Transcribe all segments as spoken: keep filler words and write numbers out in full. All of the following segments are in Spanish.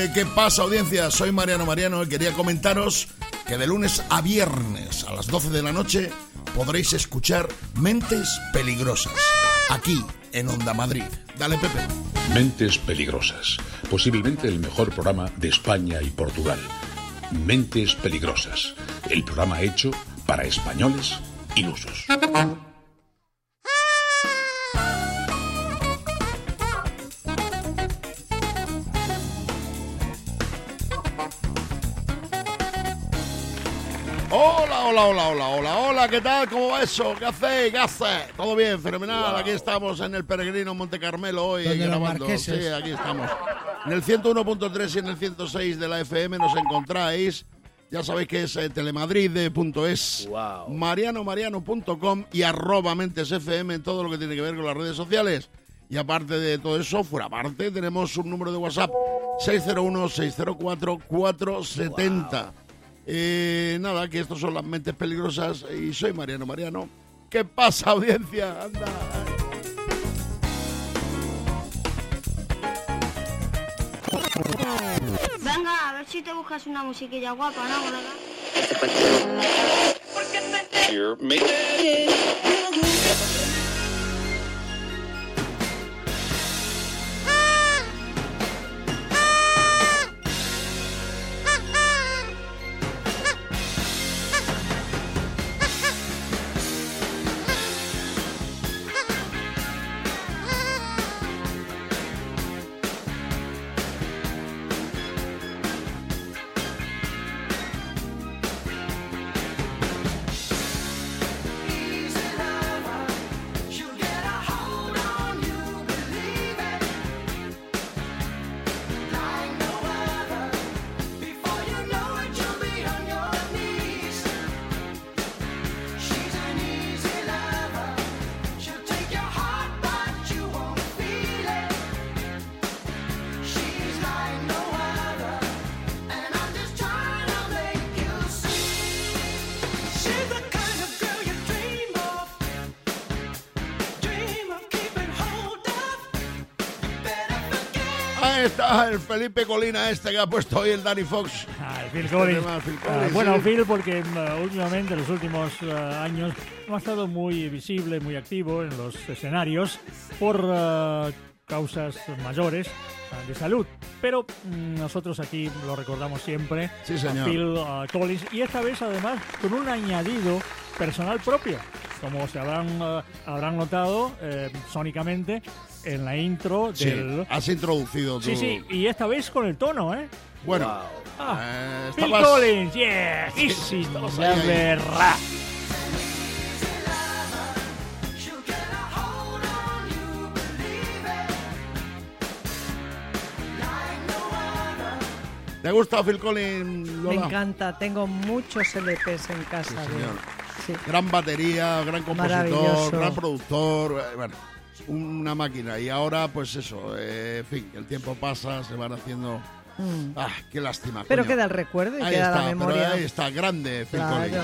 Eh, ¿Qué pasa, audiencia? Soy Mariano Mariano y quería comentaros que de lunes a viernes a las doce de la noche podréis escuchar Mentes Peligrosas, aquí en Onda Madrid. Dale, Pepe. Mentes Peligrosas, posiblemente el mejor programa de España y Portugal. Mentes Peligrosas, el programa hecho para españoles ilusos. Hola, hola, hola, hola, hola, hola, ¿qué tal? ¿Cómo va eso? ¿Qué hacéis? ¿Qué hacéis? Todo bien, fenomenal. Wow. Aquí estamos en el Peregrino Monte Carmelo hoy grabando. Sí, aquí estamos. En el ciento uno punto tres y en el ciento seis de la F M nos encontráis. Ya sabéis que es eh, telemadrid punto es, wow. mariano mariano punto com y arroba mentes F M en todo lo que tiene que ver con las redes sociales. Y aparte de todo eso, fuera parte, tenemos un número de WhatsApp seis cero uno, seis cero cuatro, cuatro siete cero. Wow. Eh, nada, que estos son las Mentes Peligrosas y soy Mariano Mariano. ¿Qué pasa, audiencia? Anda. Venga, a ver si te buscas una musiquilla guapa, ¿no, colega? Ahí está el Felipe Colina este que ha puesto hoy el Danny Fox. Ah, el Phil Collins. Tema, Phil Collins ah, bueno, sí. Phil, porque uh, últimamente, en los últimos uh, años, no ha estado muy visible, muy activo en los escenarios por uh, causas mayores uh, de salud. Pero um, nosotros aquí lo recordamos siempre, sí, señor. A Phil uh, Collins, y esta vez además con un añadido personal propio, como se habrán, uh, habrán notado eh, sónicamente en la intro sí, del... has introducido tú. Sí, sí, y esta vez con el tono, ¿eh? Bueno. Wow. Ah, eh, Phil estabas... Collins, yeah, sí, sí, la verdad. ¿Te gusta Phil Collins, Lola? Me encanta, tengo muchos L Pes en casa. Sí, señor. Sí. Gran batería, gran compositor, gran productor, bueno, una máquina. Y ahora, pues eso, eh, en fin, el tiempo pasa, se van haciendo... Mm. Ah, qué lástima. Pero coño. Queda el recuerdo y ahí queda está, la memoria. Pero ahí está, grande Phil claro. Collins.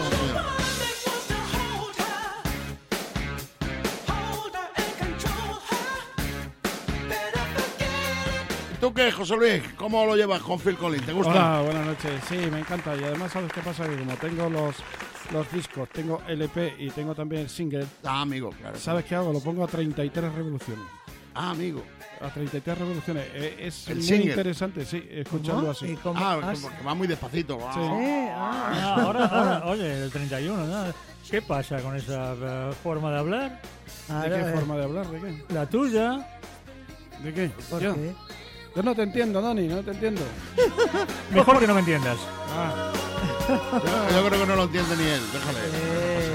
¿Tú qué, José Luis? ¿Cómo lo llevas con Phil Collins? ¿Te gusta? Hola, buenas noches. Sí, me encanta. Y además, ¿sabes qué pasa? Que como tengo los, los discos, tengo L P y tengo también el single. Ah, amigo, claro. ¿Sabes qué hago? Lo pongo a treinta y tres revoluciones. Ah, amigo. A treinta y tres revoluciones. Eh, es el muy single. Interesante, sí, escucharlo ¿Cómo? así. ¿Cómo? Ah, Ah, porque va muy despacito. Sí. Sí, ah. Ah, ahora, ahora, oye, el treinta y uno, ¿no? ¿Qué pasa con esa uh, forma de hablar? ¿De Ahora, qué eh. forma de hablar? ¿De qué? La tuya. ¿De qué? ¿Por Yo. qué? Yo no te entiendo, Dani, no te entiendo. Mejor que no me entiendas. Ah. Yo, yo creo que no lo entiende ni él, déjale. Eh,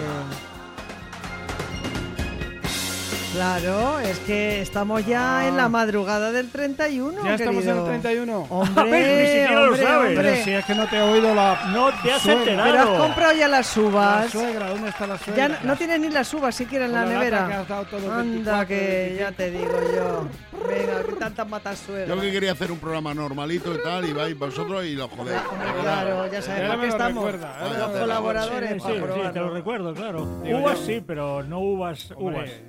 claro, es que estamos ya Ah. en la madrugada del treinta y uno. Ya estamos querido. en el treinta y uno. Hombre, Ni siquiera hombre, lo sabes. hombre. Pero si es que no te he oído la... No te has Suegra. enterado. Pero has comprado ya las La uvas. suegra, ¿dónde está la Ya suegra? no, no tienes ni las uvas siquiera en Con la la lata nevera. que has dado todos los Anda, veinticuatro, que veinticinco. ya te digo yo. Venga, que tantas matas suegra. Yo que quería hacer un programa normalito y tal, y vais vosotros y lo jodéis. Hombre, claro, ya sabes Ahora para me qué lo estamos. recuerda, ahora Los me lo colaboradores Sí, sí, para sí, probarlo. te lo recuerdo, claro. Digo Uvas yo. sí, pero no uvas, Hombre, uvas. Con yo amigos pensaba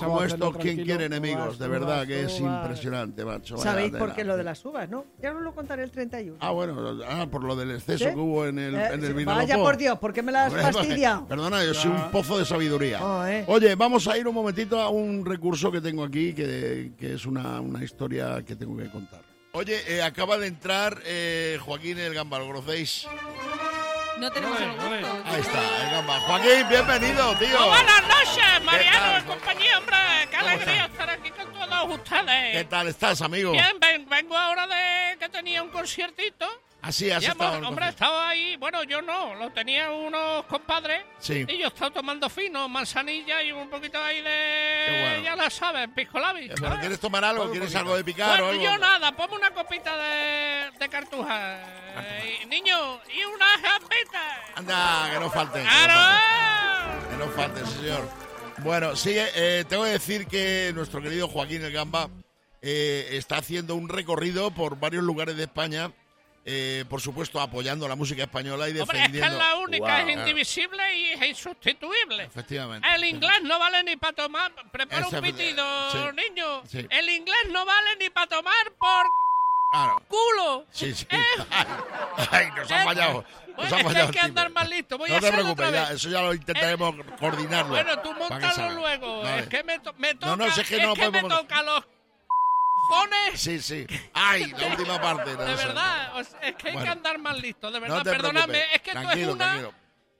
como esto, ¿quién quiere enemigos? De verdad que es impresionante, macho. ¿Sabéis por qué lo de las uvas, no? Ya os lo contaré el treinta y uno. Ah, bueno, ah, por lo del exceso ¿Sí? que hubo en el, eh, en el Vinalopó. Vaya por Dios, ¿por qué me la has fastidiado? Perdona, yo soy un pozo de sabiduría. Oh, eh. Oye, vamos a ir un momentito a un recurso que tengo aquí, que, que es una, una historia que tengo que contar. Oye, eh, acaba de entrar eh, Joaquín el Gamba, ¿lo conocéis? No tenemos el gusto. Ahí está, el Gamba. Joaquín, bienvenido, tío. Oh, buenas noches, Mariano y compañía, hombre. Qué alegría estar aquí con todos ustedes. ¿Qué tal estás, amigo? Bien, ven, vengo ahora de que tenía un conciertito. Así, has estado. Hemos, hombre, estaba ahí, bueno, yo no, lo tenía unos compadres. Sí. Y yo estaba tomando fino, manzanilla y un poquito ahí de... Bueno. Ya la sabes, pisco labi. ¿Pero quieres tomar algo? ¿Quieres algo de picar bueno, o algo? Yo nada, ponme una copita de, de cartuja. Eh, niño, y unas gambitas. Anda, que no falte. ¡Claro! Que no falte, señor. Bueno, sí, eh, tengo que decir que nuestro querido Joaquín el Gamba eh, está haciendo un recorrido por varios lugares de España. Eh, por supuesto, apoyando la música española y defendiendo... Hombre, es que es la única, wow. Es indivisible y es insustituible. Efectivamente. El inglés no vale ni para tomar... Prepara Ese, un pitido, sí. niño. Sí. El inglés no vale ni para tomar por... Claro. ¡Culo! Sí, sí. ¿Eh? Ay, nos han fallado. Nos bueno, han es fallado que hay que andar más listo. Voy no a te preocupes, ya, eso ya lo intentaremos eh, coordinarlo. Bueno, tú montalo luego. Vale. Es que me, to me toca... No, no, es que, no es que me toca los... ¿Cojones? Sí, sí. Ay, la última parte. No de verdad, es que hay bueno. que andar más listo, de verdad. No Perdóname, preocupes. Es que tranquilo, tú es una tranquilo.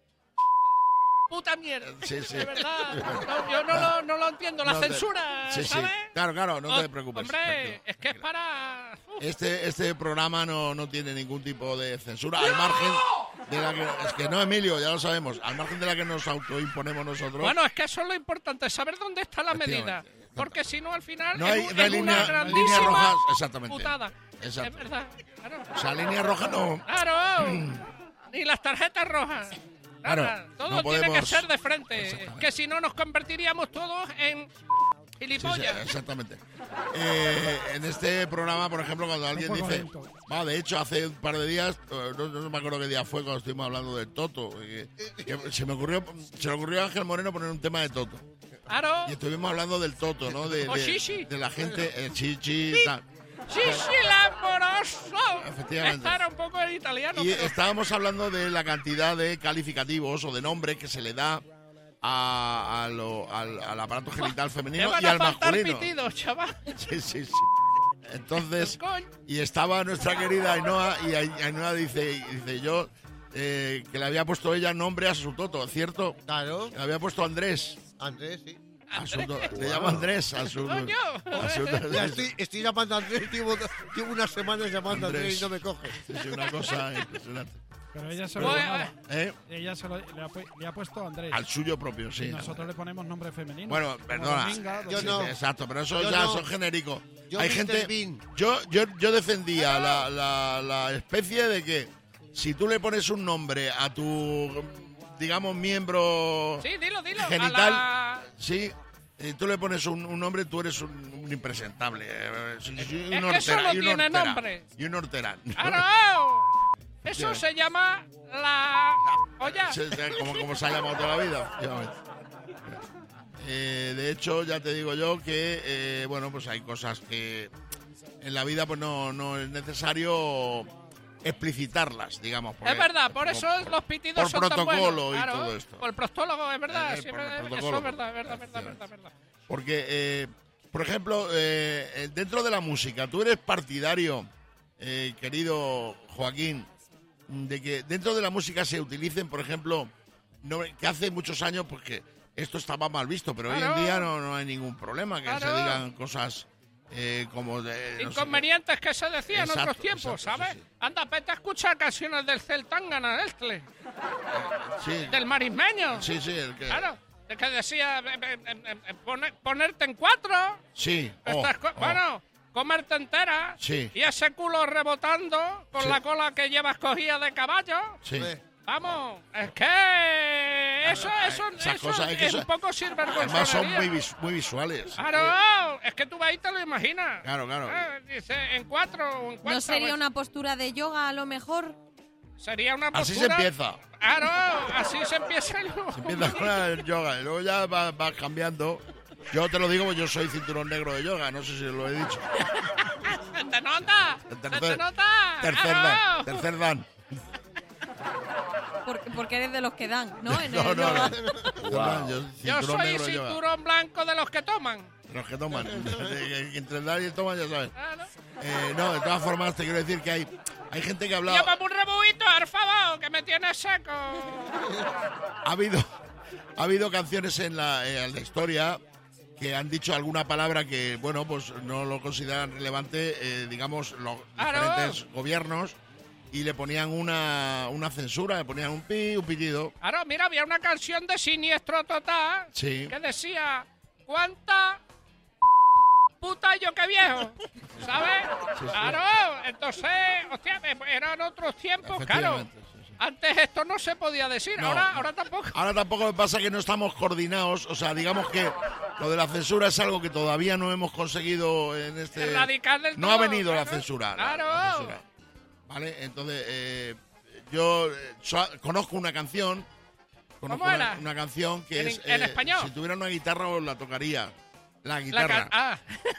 puta mierda. Sí, sí. De verdad. No, yo no, no. Lo, no lo entiendo. La no censura, te... sí, ¿sabes? Sí. Claro, claro, no te preocupes. Hombre, tranquilo. Es que es para... Uf. Este, este programa no, no tiene ningún tipo de censura. ¡No! Al margen de la que... Es que no, Emilio, ya lo sabemos. Al margen de la que nos autoimponemos nosotros. Bueno, es que eso es lo importante, saber dónde está la medida. Porque si no, al final no hay, es, no hay es línea, una grandísima línea roja, exactamente. putada. Exacto. Es verdad, claro. O sea, línea roja no... Claro, ni las tarjetas rojas. Nada. Claro, todo no tiene podemos... que ser de frente. Que si no, nos convertiríamos todos en gilipollas. Sí, sí, exactamente. Eh, en este programa, por ejemplo, cuando alguien dice... Va, de hecho, hace un par de días, no, no me acuerdo qué día fue cuando estuvimos hablando del Toto. Que, que se me ocurrió se le ocurrió a Ángel Moreno poner un tema de Toto. Claro. Y estuvimos hablando del Toto, ¿no? De, o de, chichi. de la gente, el chichi... Sí. Tal. Chichi l'amoroso. Efectivamente. Esta era un poco en italiano. Y pero... estábamos hablando de la cantidad de calificativos o de nombres que se le da a, a lo, al, al aparato genital femenino y al masculino. Pitidos, chaval. Sí, sí, sí. Entonces, y estaba nuestra querida Ainhoa, y Ainhoa dice, dice yo eh, que le había puesto ella nombre a su Toto, ¿cierto? Claro. Le había puesto Andrés. Andrés, sí. A su, le llama Andrés a su... Coño. A su ya estoy, estoy llamando a Andrés, llevo, llevo unas semanas llamando Andrés. a Andrés y no me coge. Sí, sí, una cosa impresionante. Pero ella se lo, Bueno, llamaba. ¿Eh? Ella se lo, le, ha, le ha puesto Andrés. Al suyo propio, sí. Y nosotros le ponemos nombre femenino. Bueno, perdona. Dominga, yo sí, no. Sí, exacto, pero eso yo ya no. son genéricos. Yo Hay gente... Yo, yo, yo defendía la, la, la especie de que si tú le pones un nombre a tu, digamos, miembro sí, dilo, dilo. genital, la... sí, y tú le pones un, un nombre, tú eres un, un impresentable. Es, un es hortera, que solo y un tiene hortera, nombre. Y un hortera. ¡Claro! Eso se llama la... Oye. Como, como se ha llamado toda la vida. Eh, de hecho, ya te digo yo que, eh, bueno, pues hay cosas que en la vida pues no, no es necesario explicitarlas, digamos. Es verdad, por eso los pitidos por son tan buenos. protocolo y claro, todo esto. Por el prostólogo, es verdad. Eh, sí, por es, el eso protocolo. es verdad, es verdad, es verdad, verdad, verdad. Porque, eh, por ejemplo, eh, dentro de la música, ¿tú eres partidario, eh, querido Joaquín, de que dentro de la música se utilicen, por ejemplo, no, que hace muchos años, pues que esto estaba mal visto, pero claro. hoy en día no, no hay ningún problema, que claro. se digan cosas eh, como de... No inconvenientes sé, que se decían exacto, en otros tiempos, exacto, ¿sabes? Sí, sí. Anda, vete a escuchar canciones del Celtangana, este. Eh, sí. Del marismeño. Sí, sí, el que... Claro. El que decía eh, eh, eh, eh, poner, ponerte en cuatro. Sí. Oh, oh. Bueno... comerte entera sí. y ese culo rebotando con sí. la cola que llevas cogida de caballo. Sí. Vamos, es que eso, eso, Esas eso cosas, es, que es eso, un poco sinvergüenza. Además son muy, vis, muy visuales. Claro, es que tú ahí te lo imaginas. Claro, claro. Eh, dice, en cuatro o en cuatro. ¿No sería pues, una postura de yoga a lo mejor? Sería una postura... Así se empieza. Claro, así se empieza el yoga. Se empieza con el yoga y luego ya vas va cambiando. Yo te lo digo, porque yo soy cinturón negro de yoga, no sé si lo he dicho. ¿Se te nota? Tercer, ¿Se te nota? Tercer dan, tercer dan. Porque, porque eres de los que dan, ¿no? En no, el no, yoga. no. Wow. Yo, yo soy cinturón blanco de los que toman. De los que toman. Entre el dar y el toman, ya sabes. Ah, ¿no? Eh, no, de todas formas, te quiero decir que hay, hay gente que ha hablado... Llámame un rebuito, por favor, que me tienes seco. Ha habido, ha habido canciones en la, en la historia que han dicho alguna palabra que, bueno, pues no lo consideran relevante, eh, digamos, los diferentes gobiernos, y le ponían una, una censura, le ponían un pi, un pitido. Claro, mira, había una canción de Siniestro Total sí. que decía, ¿cuánta puta yo que viejo? ¿Sabes? Sí, sí. Claro, entonces, hostia, eran otros tiempos, claro. Sí, sí. Antes esto no se podía decir, no, ahora, no. ahora tampoco. Ahora tampoco, me pasa que no estamos coordinados, o sea, digamos que lo de la censura es algo que todavía no hemos conseguido en este... Erradicar del no todo, ha venido claro. la censura. Claro. La, la censura. ¿Vale? Entonces, eh, yo so, conozco una canción. Conozco ¿Cómo era? Una, una canción que ¿En, es... en eh, español? Si tuviera una guitarra, os la tocaría. La guitarra. La ah.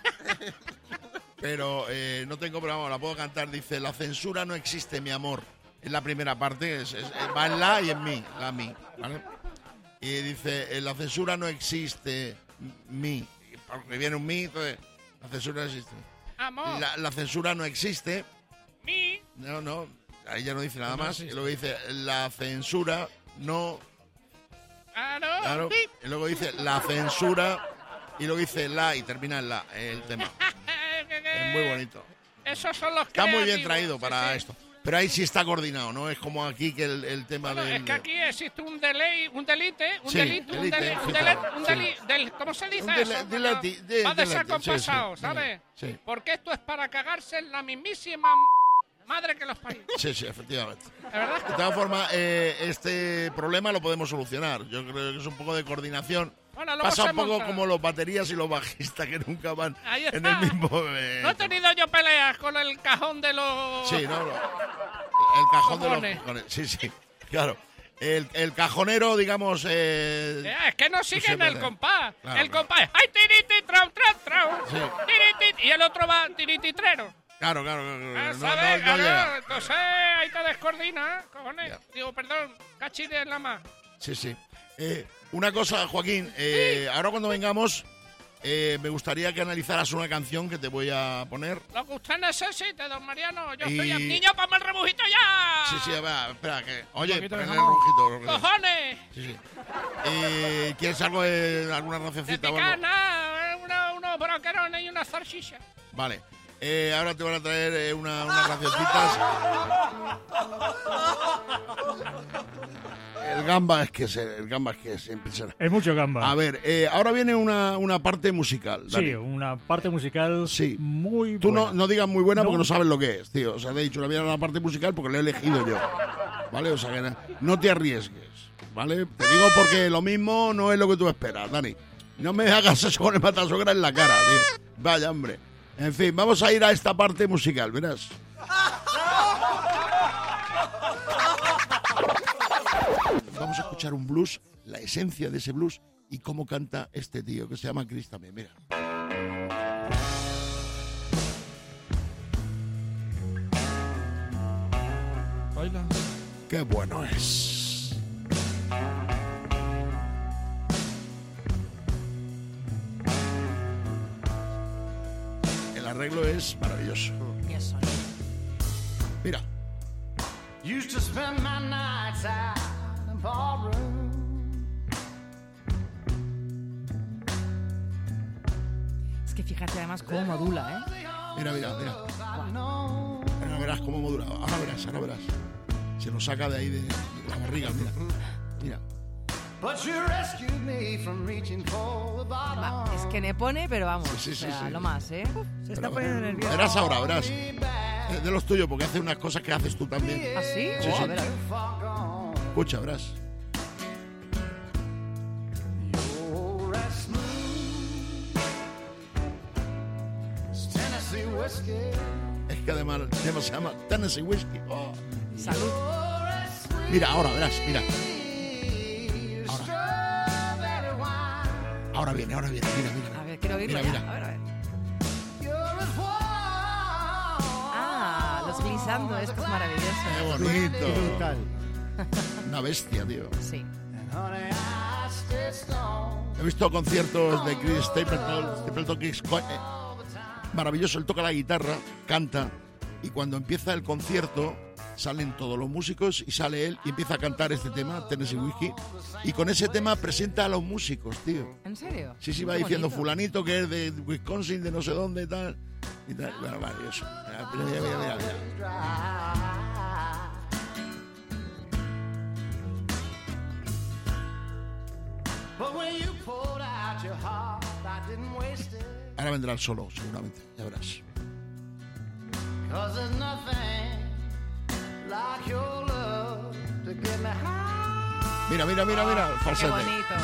Pero eh, no tengo, pero vamos, la puedo cantar. Dice, la censura no existe, mi amor. Es la primera parte, es, es, va en la y en mi, la mi, ¿vale? Y dice, la censura no existe, mi. Porque viene un mi, entonces, la censura no existe. Amor. La, la censura no existe. Mi. No, no, ahí ya no dice nada no más. existe. Y luego dice, la censura no... Ah, no. Claro. Y luego dice, la censura... Y luego dice la y termina en la, el tema. Es muy bonito. Esos son los Está muy bien traído para sí, sí. esto. Pero ahí sí está coordinado, ¿no? Es como aquí que el, el tema bueno, del... es que aquí existe un delay, un delite, un sí, delite, un delite, delite, un delite, un delite, sí. del, ¿cómo se dice un eso? Dele, deleti, de, va desacompasado, sí, sí, ¿sabes? Sí. Porque esto es para cagarse en la mismísima madre que los parió. Sí, sí, efectivamente. ¿Es verdad? De todas formas, eh, este problema lo podemos solucionar. Yo creo que es un poco de coordinación. Bueno, pasa un poco monta. como los baterías y los bajistas que nunca van Ahí está. en el mismo... Eh, no he tenido yo peleas con el cajón de los... Sí, no, no. El cajón Cojones. de los cojones. Sí, sí, claro. El, el cajonero, digamos... Eh, eh, es que no siguen el compás. Claro, el claro. compás es... ¡Ay, tiriti, trau, trau, trau! Sí. Tiriti, y el otro va tirititrero. Claro, claro. claro. Ah, No, ¿sabes? no, no claro, llega. entonces ahí te descoordina, cojones. Ya. Digo, perdón, cachide en la más. Sí, sí. Eh, una cosa, Joaquín, eh, sí. ahora cuando vengamos, eh, me gustaría que analizaras una canción que te voy a poner. Lo que usted necesite, don Mariano. Yo Y- soy el niño, para el rebujito ya. Sí, sí, va, espera, que... Oye, poquito de ponle el jamón. rujito. el rujito. ¡Cojones! Sí, sí. Eh, ¿Quieres algo de alguna De racioncita o picar, algo? nada, una- unos broquerones y una zarchicha. Vale. Eh, ahora te van a traer eh, una, unas racioncitas. El gamba es que es, el gamba es que es impresionante. Es mucho gamba. A ver, eh, ahora viene una, una parte musical. Dani. Sí, una parte musical Sí. muy Tú buena. no, no digas muy buena No. porque no sabes lo que es, tío. O sea, te he dicho, la viene una parte musical porque la he elegido yo. ¿Vale? O sea, que na- no te arriesgues. ¿Vale? Te digo porque lo mismo no es lo que tú esperas, Dani. No me hagas eso con el matasogra en la cara, tío. Vaya, hombre. En fin, vamos a ir a esta parte musical, verás. Vamos a escuchar un blues, la esencia de ese blues y cómo canta este tío que se llama Chris también, mira. Baila. Qué bueno es. El arreglo es maravilloso. Mira. Used to spend my nights out in ballroom. Es que fíjate además cómo modula, ¿eh? Mira, mira, mira. Ahora verás cómo modula. Ahora verás, ahora verás. Se lo saca de ahí de la barriga, mira. Mira. But you rescued me from reaching for the bottom. Es que me pone, pero vamos, Sí, sí, o sea, sí, sí. lo más, ¿eh? Se está poniendo nervioso. Verás ahora, verás. Es de los tuyos porque hace unas cosas que haces tú también. ¿Ah, sí? Sí, Oh, sí. a ver, a ver. Escucha, verás. You're as smooth as Tennessee whiskey. Es que además el tema se llama Tennessee Whiskey. Oh. Salud. Mira, ahora verás, mira. Strawberry wine. Ahora viene, ahora viene, mira, mira. A ver, quiero oírlo mira, ya. mira. A ver, a ver. Ah, los glissando, esto es maravilloso. Qué bonito. Brutal. Una bestia, tío. Sí. He visto conciertos de Chris Stapleton, Stapleton que es co- eh, maravilloso. Él toca la guitarra, canta, y cuando empieza el concierto salen todos los músicos y sale él y empieza a cantar este tema, Tennessee Whiskey, y con ese tema presenta a los músicos, tío. ¿En serio? Sí, sí, va Qué diciendo bonito. fulanito que es de Wisconsin, de no sé dónde y tal. Y tal. Bueno, maravilloso. Mira, mira, mira, mira, mira. Ahora vendrá el solo, seguramente, ya verás. Mira, mira, mira, mira, el Qué falsete. bonito.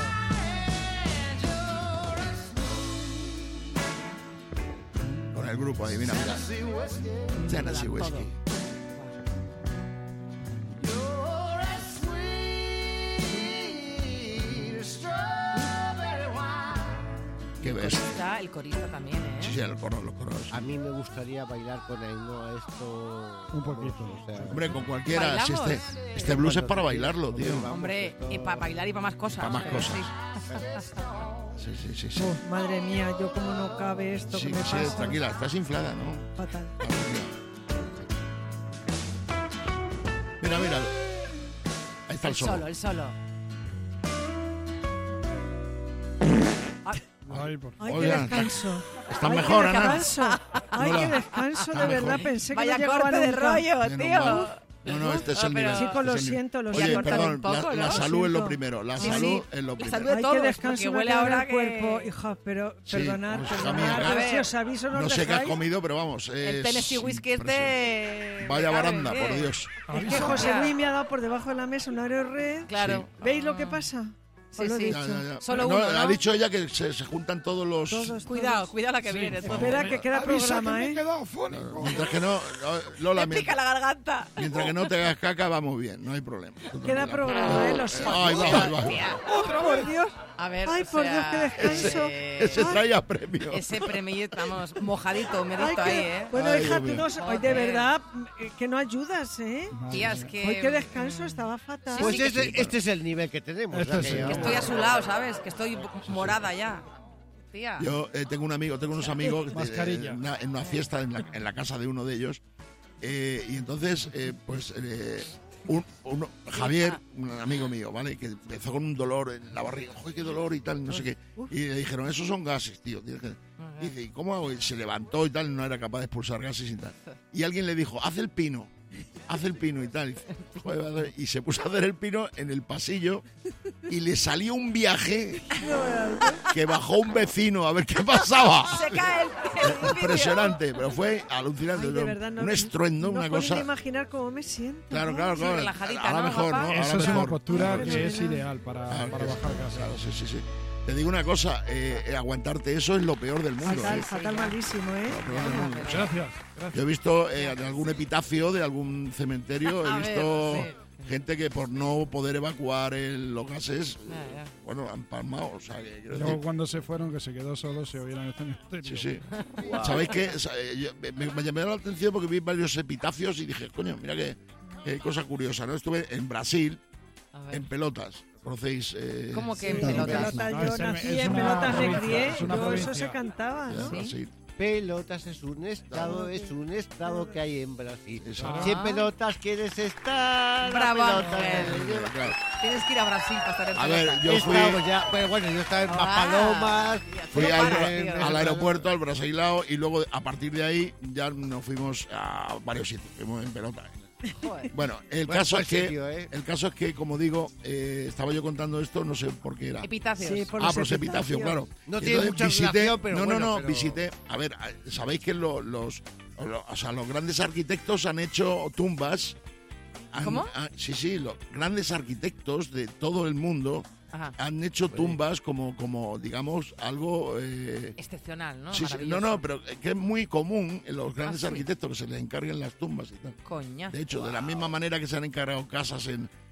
Con el grupo ahí, mira, mira. Tennessee Whiskey. ¿Qué ves? Está el corista también, ¿eh? Sí, sí, los coros, los coros. A mí me gustaría bailar con él, ¿no? Esto... Un poquito. O sea, Hombre, con cualquiera. Si ¿Bailamos? este, este blues es para bailarlo, tío. Hombre, y para bailar y para más cosas. Para más pero cosas. sí. Sí, sí, sí. sí. Uf, madre mía, yo como no cabe esto Sí, que me sí, pasa. tranquila, estás inflada, ¿no? Fatal. Mira, mira. Ahí está el El solo. solo, el solo. Ay, por Ay, Oigan, qué descanso. está Ay, mejor, qué Ana. descanso. Ay, No qué la- descanso, está de mejor. verdad. Pensé que Vaya no llegaba corte de nunca. rollo, Menos tío. mal. No, no, este es el Ah, pero- nivel. Chicos, lo este es el siento, lo nivel. siento. Oye, Voy a cortar perdón, un poco, la, la ¿no? salud es lo Siento. primero. La Sí, salud sí. es lo La primero. salud de Ay, todos, qué descanso porque me huele ha quedado ahora el cuerpo, que... hija, pero Sí, perdonad, pues, perdonad, hija mía, a ver claro. si os aviso, no No os sé qué has dejáis. comido, pero vamos. El es Tennessee Whiskey impresionante. este... Vaya me cabe baranda, bien. por Dios. Es que José Luis me ha dado por debajo de la mesa un aerorred. Claro. ¿Veis lo que pasa? Sí, Os lo he sí. dicho. Ya, ya, ya. Solo No, uno, Ha ¿no? dicho ella que se, se juntan todos los. Todos, Cuidado, todos. cuidado la que viene. Espera, que queda programa, ¿eh? Mientras que no. no, Lola, Me pica mientras, la garganta. mientras que no te hagas caca, va muy bien, no hay problema. Tú Queda tranquila. programa, ¿eh? Lo sé. Ay, va, va, va. Hostia. ¡Oh, por Dios! A ver, Ay, o por sea, Dios, qué descanso. ese- Ese traía premio. Ese premio, estamos mojadito, Ay, humedito ahí, que- ¿eh? Bueno, Ay, hija, Dios tú mío. no... Hoy de verdad, eh, que no ayudas, ¿eh? Tía, es que... Hoy qué descanso, estaba fatal. Sí, Pues sí, que este, sí. este es el nivel que tenemos. Este o sea sí. que Que Estoy a su lado, ¿sabes? Que estoy morada ya. Tía. Yo eh, tengo un amigo, tengo unos amigos de- Mascarilla. en, una, en una fiesta en la, en la casa de uno de ellos. eh, y entonces, eh, pues, eh, un, uno- Javier, un amigo mío, ¿vale? Que empezó con un dolor en la barriga. ¡Joder, qué dolor! Y tal, no sé qué. Y le dijeron, esos son gases, tío. tienes que-". Y dice, ¿y cómo hago? Y se levantó y tal, no era capaz de expulsar gases y tal. Y alguien le dijo, haz el pino. Haz el pino y tal. Y, dice, "Joder", y se puso a hacer el pino en el pasillo y le salió un viaje que bajó un vecino a ver qué pasaba. Se cae el, el vídeo. Impresionante, pero fue alucinante. Ay, de verdad, no, un estruendo, no una podéis cosa. imaginar cómo me siento. Claro, ¿no? claro, Sí, claro. relajadita, Ahora ¿no, mejor, guapa? ¿no? Ahora Eso es una mejor. postura Ay, que es fenomenal. ideal para, Claro, para que- bajar gases. claro, sí, sí, sí. Te digo una cosa, eh, eh, aguantarte eso es lo peor del mundo. Fatal, ¿eh? fatal, malísimo, ¿eh? Lo peor del mundo. Gracias, Yo gracias. he visto eh, en algún epitafio de algún cementerio, he A visto ver, gente que por no poder evacuar el- los gases, Ya, ya. eh, bueno, han palmado. O sea, que quiero Luego decir, cuando se fueron, que se quedó solo, se oyeron en el cementerio. sí, sí. ¿Sabéis qué? O sea, eh, yo- me, me llamó la atención porque vi varios epitafios y dije, coño, mira qué, qué cosa curiosa, ¿no? Estuve en Brasil, A ver. en pelotas. ¿Conocéis? Eh, ¿Cómo que Sí, en pelotas? pelotas, No, yo es- nací es en una pelotas, me provincia, crié, es una yo eso provincia. se cantaba, en ¿no? Brasil. Pelotas es un estado, es un estado que hay en Brasil. Exacto. Si en pelotas quieres estar, Bravo, la pelota mujer. te lleva. Claro. Tienes que ir a Brasil para estar en A ver, pelotas. yo fui, Estamos ya, pero bueno, yo estaba en Ah, Papalomas. tía, tú fui no al, paras, tío. al aeropuerto, al Brasilao, y luego a partir de ahí ya nos fuimos a varios sitios, fuimos en pelota. Joder. Bueno, el Buen- caso buen es que sitio, ¿eh? el caso es que, como digo, eh, estaba yo contando esto, no sé por qué era. Epitafios. Sí, por Ah, los por los epitafios, epitafios. claro. No Y tiene entonces mucha visité, relación, pero no, bueno, no, no, pero- visité. A ver, sabéis que lo- los, lo- o sea, los grandes arquitectos han hecho tumbas. han- ¿Cómo? han- sí, sí, los grandes arquitectos de todo el mundo Ajá. han hecho tumbas como, como digamos, algo. Eh, Excepcional, ¿no? sí, sí, no, Maravilloso. no, pero que es muy común en los grandes sí. arquitectos que se les encarguen las tumbas y tal. Coña. De hecho, de la misma manera que se han encargado casas en,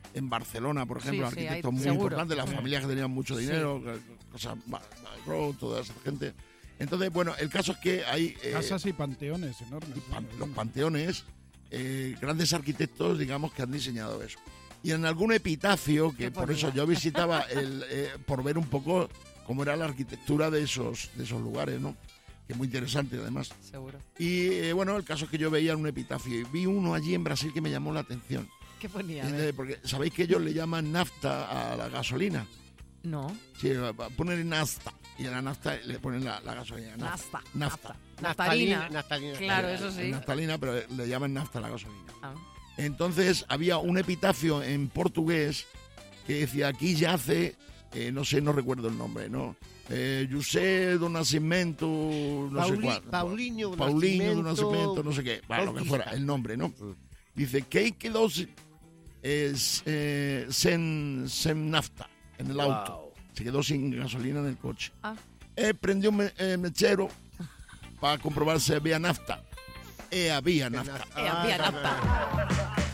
en Barcelona, por ejemplo, Sí, sí, arquitectos hay- muy seguro. importantes, las familias que tenían mucho Sí. dinero, que- cosas, Ma- Malraux, toda esa gente. Entonces, bueno, el caso es que hay... eh, Casas y panteones enormes. pan- los panteones, eh, grandes arquitectos, digamos, que han diseñado eso. Y en algún epitafio, que Qué por bonito. eso yo visitaba, el, eh, por ver un poco cómo era la arquitectura de esos, de esos lugares, ¿no? Que es muy interesante, además. Seguro. Y eh, bueno, el caso es que yo veía un epitafio y vi uno allí en Brasil que me llamó la atención. ¿Qué ponía? Y A ver. entonces, porque sabéis que ellos le llaman nafta a la gasolina. No. Sí, ponen nafta. Y a la nafta le ponen la, la gasolina. Nafta. Nafta. Naftalina. Naftalina. Claro, eso sí. Naftalina, pero le llaman nafta a la gasolina. Ah. Entonces había un epitafio en portugués que decía, aquí yace, eh, no sé, no recuerdo el nombre, ¿no? Eh, José do Nascimento, no sé Pauli- cuál. Paulinho do Paulinho do Nascimento Nascimento, no sé qué. Bueno, lo que Bautista. fuera, el nombre, ¿no? Dice, que quedó sin, eh, eh, sin, sin nafta en el auto. Wow. Se quedó sin gasolina en el coche. Ah. Eh, prendió un me- eh, mechero para comprobar si había nafta. Eh, había nafta. Eh, había nafta.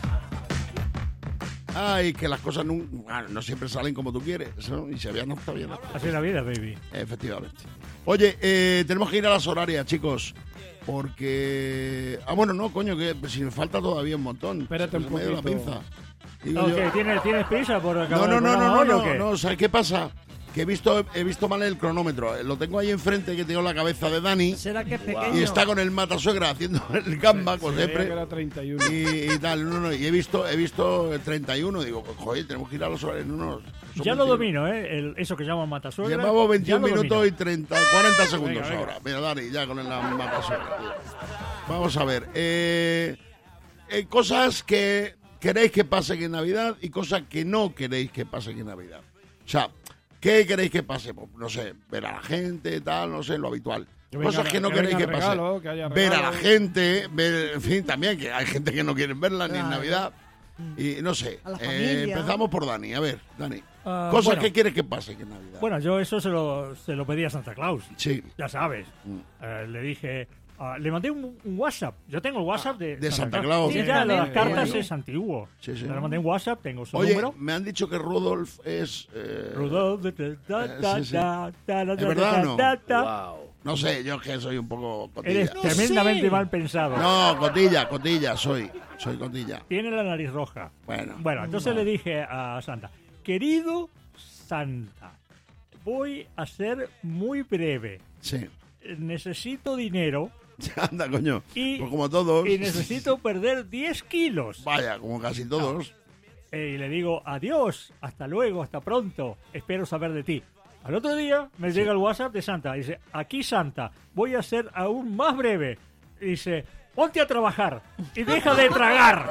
Ay, que las cosas no, bueno, no siempre salen como tú quieres, ¿no? Y si había nafta, había nafta. Así es la vida, baby. Efectivamente. Oye, eh, tenemos que ir a las horarias, chicos. Porque... Ah, bueno, no, coño, que si me falta todavía un montón. Espérate un Se me ha ido la poquito. pinza. Digo Ok, yo- ¿tienes, ¿tienes prisa por No, acabar no, el no, no, programa no, hoy o no, qué? no, ¿sabes qué pasa? Que he visto, he visto mal el cronómetro. Lo tengo ahí enfrente, que tengo la cabeza de Dani. ¿Será que es pequeño? Y está con el matasuegra haciendo el gamba, como Creía siempre. que era treinta y uno. Y, y tal, no, no, y he visto, he visto el treinta y uno, digo, pues, joder, tenemos que ir a los horarios, no, no, somos Ya lo tíos. domino, ¿eh? El- eso que llaman matasuegra. Llevamos ya veintiún lo minutos domino. y treinta, cuarenta segundos Venga, venga. ahora. Mira, Dani, ya con la matasuegra. Vamos a ver, eh, eh, cosas que queréis que pasen en Navidad y cosas que no queréis que pasen en Navidad. O sea, ¿qué queréis que pase? Pues, no sé, ver a la gente, tal, no sé, lo habitual. Que venga- Cosas que no que queréis venga que pase. regalo, que haya Ver a la regalo. gente, ver, en fin, también, que hay gente que no quiere verla ni en Claro. Navidad. Y no sé, A la eh, familia. empezamos por Dani. A ver, Dani. Ah, Cosas bueno. que quieres que pasen en Navidad. Bueno, yo eso se lo, se lo pedí a Santa Claus. Sí. Ya sabes. Mm. Eh, le dije... ah, le mandé un, un WhatsApp. Yo tengo el WhatsApp de, de Santa Claus. Sí, Sí, ya también, las cartas sí. es antiguo. Sí, sí. Le mandé un WhatsApp, tengo su Oye, número. me han dicho que Rudolf es... eh, Rudolf, da, da, eh, da, sí, sí. da, da, da, ¿Es verdad da, o no? da, da. Wow. No sé, yo es que soy un poco cotilla. Eres tremendamente sé. mal pensado. No, cotilla, cotilla, soy. Soy cotilla. Tiene la nariz roja. Bueno. Bueno, entonces le dije a Santa, querido Santa, voy a ser muy breve. Sí. Necesito dinero Anda, coño. Y- Pues como todos. y necesito perder diez kilos. Vaya, como casi todos. Eh, y le digo, adiós, hasta luego, hasta pronto, espero saber de ti. Al otro día me llega el WhatsApp de Santa, dice, aquí Santa, voy a ser aún más breve. Dice, ponte a trabajar y deja de tragar.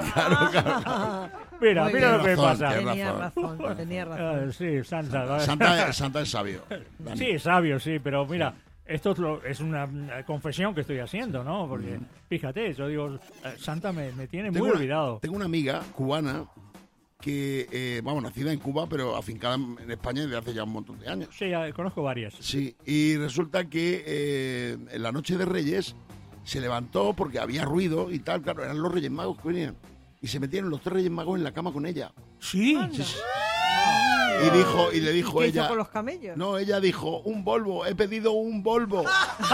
Mira, Muy mira bien. lo que Razón, pasa. tienes Tenía razón. razón, tenía razón. Ah, sí, Santa. Santa, Santa es sabio. Dani. Sí, es sabio, sí, pero mira, esto es, lo- es una una confesión que estoy haciendo, ¿no? Porque, fíjate, yo digo, eh, Santa me, me tiene Tengo muy una- olvidado. Tengo una amiga cubana que, eh, vamos, nacida en Cuba, pero afincada en en España desde hace ya un montón de años. Sí, ya conozco varias. Sí, y resulta que eh, en la noche de Reyes se levantó porque había ruido y tal, claro, eran los Reyes Magos que venían. Y se metieron los tres Reyes Magos en la cama con ella. Sí. Sí, sí. Y dijo, y le dijo ¿Qué ella. hizo con los camellos? No, ella dijo, un Volvo, he pedido un Volvo.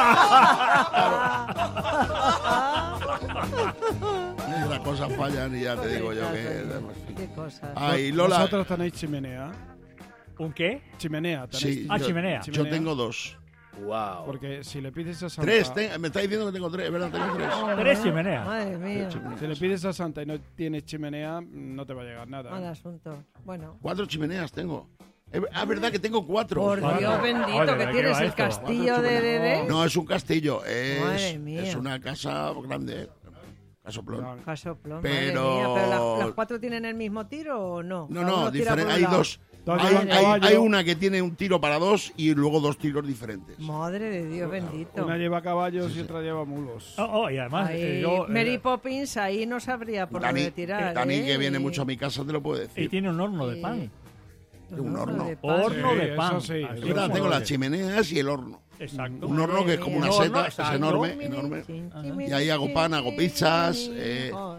Y las cosas fallan y ya te digo yo que... Qué cosas. Ay, Lola. ¿Vosotros tenéis chimenea? ¿Un qué? Chimenea, tenéis. Sí, Ah, yo, chimenea. Yo tengo dos. Wow. Porque si le pides a Santa... Tres, te- me está diciendo que tengo tres, es verdad, tengo tres. Tres chimeneas. Madre mía, Tres chimeneas. Si le pides a Santa y no tienes chimenea, no te va a llegar nada. mal asunto. Bueno. Cuatro chimeneas tengo. Es ah, verdad que tengo cuatro. Por Cuatro. Dios bendito, Oye, que ¿de qué tienes va el esto? castillo de... de, de- No, es un castillo, Madre es, mía. es una casa grande. Casoplón. No, Casoplón, Pero- madre mía. ¿Pero las, las cuatro tienen el mismo tiro o no? No, Cada no, uno tira por diferente. un Hay lado. dos. Dos Hay, llevan hay- caballo. hay una que tiene un tiro para dos y luego dos tiros diferentes. Madre de Dios bendito. Una lleva caballos y otra lleva mulos. Oh, oh, y además, Ahí, eh, yo, eh, Mary Poppins ahí no sabría por Dani, dónde tirar. Dani, ¿eh? que viene Y- mucho a mi casa, te lo puedo y decir. tiene un horno de Sí. pan. Un horno. de pan. Horno Sí, de eso pan. sí, Así eso Mira, como tengo lo las oyes. chimeneas y el horno. Exacto. Un horno que es como una Un horno, seta, es exacto. enorme, enorme. Y ahí hago pan, hago pizzas. eh, Joder.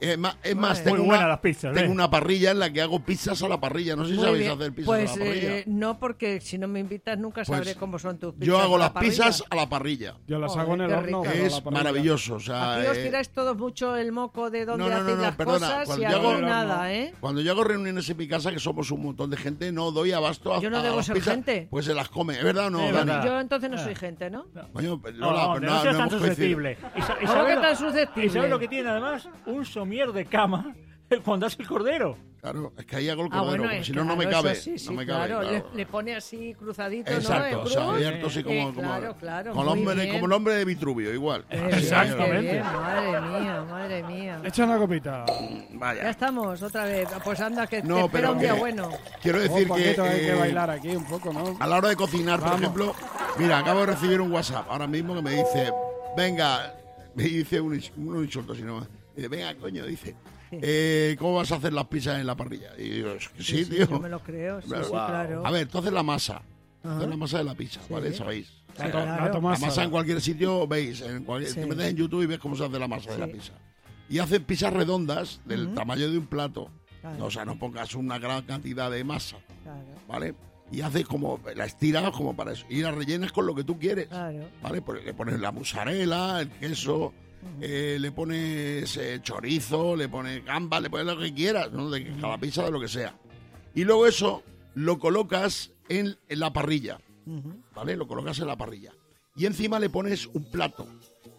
Es más, es más Muy tengo, buenas una, las pizzas, tengo ¿eh? una parrilla en la que hago pizzas a la parrilla. No sé si Muy sabéis bien. hacer pizzas Pues, a la parrilla. eh, no, porque si no me invitas nunca Pues, sabré cómo son tus pizzas. Yo hago a la las parrilla. pizzas a la parrilla. Yo las Joder, hago en el qué horno. rico. pero a la Es parrilla. maravilloso. O sea, Aquí os eh, tiráis todos mucho el moco de dónde No, no, no, hacéis no, las perdona, cosas cuando y yo hago hago- nada, ¿eh? Cuando yo hago reuniones en mi casa, que somos un montón de gente, no doy abasto a, Yo no a debo las ser pizzas, gente. Pues se las come. ¿Es verdad o no, Es Dani? verdad. Yo entonces no Ah. soy gente, ¿no? Coño, No, Lola, no, pues no, no, seas no tan hemos coincidido. susceptible. Y, sa- y ¿Cómo sabes que lo- tan susceptible? ¿Y sabes lo que tiene además? Un somier de cama cuando hace el cordero. Claro, es que ahí hago el Ah, cordero, bueno, porque es si no, no me claro, cabe. eso sí, sí, no me cabe, claro. claro. Le, le pone así cruzadito, Exacto, ¿no? o sea, En cruz. abierto así como, Eh, como, claro, claro, con muy hombre, bien. como el hombre de Vitruvio, igual. Qué bien, Exactamente. qué bien, madre mía, madre mía. Echa una copita. Ya Vaya. estamos, otra vez. Pues anda, que No, te espera pero un día que- bueno. Quiero decir Un que, poquito hay que eh, bailar aquí un poco, ¿no? a la hora de cocinar, por Vamos. ejemplo, mira, acabo de recibir un WhatsApp ahora mismo que me dice, venga, me dice un, ins- un insulto, si no, dice, venga, coño, dice, eh, ¿cómo vas a hacer las pizzas en la parrilla? Y digo, "Es que sí, tío. Yo me lo creo, sí, Claro. sí, claro. A ver, tú haces la masa, Ajá. haces la masa de la pizza, Sí. ¿vale? ¿Sabéis? Sí, La claro. tomasa. La masa en cualquier sitio veis, en cualquier, Sí. te metes en YouTube y ves cómo se hace la masa de la Sí. pizza. Y hacen pizzas redondas del Ujú. tamaño de un plato. Claro. O sea, no pongas una gran cantidad de masa, Claro, ¿vale? Y haces como, la estiras como para eso. Y la rellenas con lo que tú quieres, claro. ¿vale? Pues le pones la mozzarella, el queso, eh, le pones eh, chorizo, le pones gamba, le pones lo que quieras, ¿no? De cada pizza, de lo que sea. Y luego eso lo colocas en, en la parrilla, Ujú. ¿vale? Lo colocas en la parrilla. Y encima le pones un plato.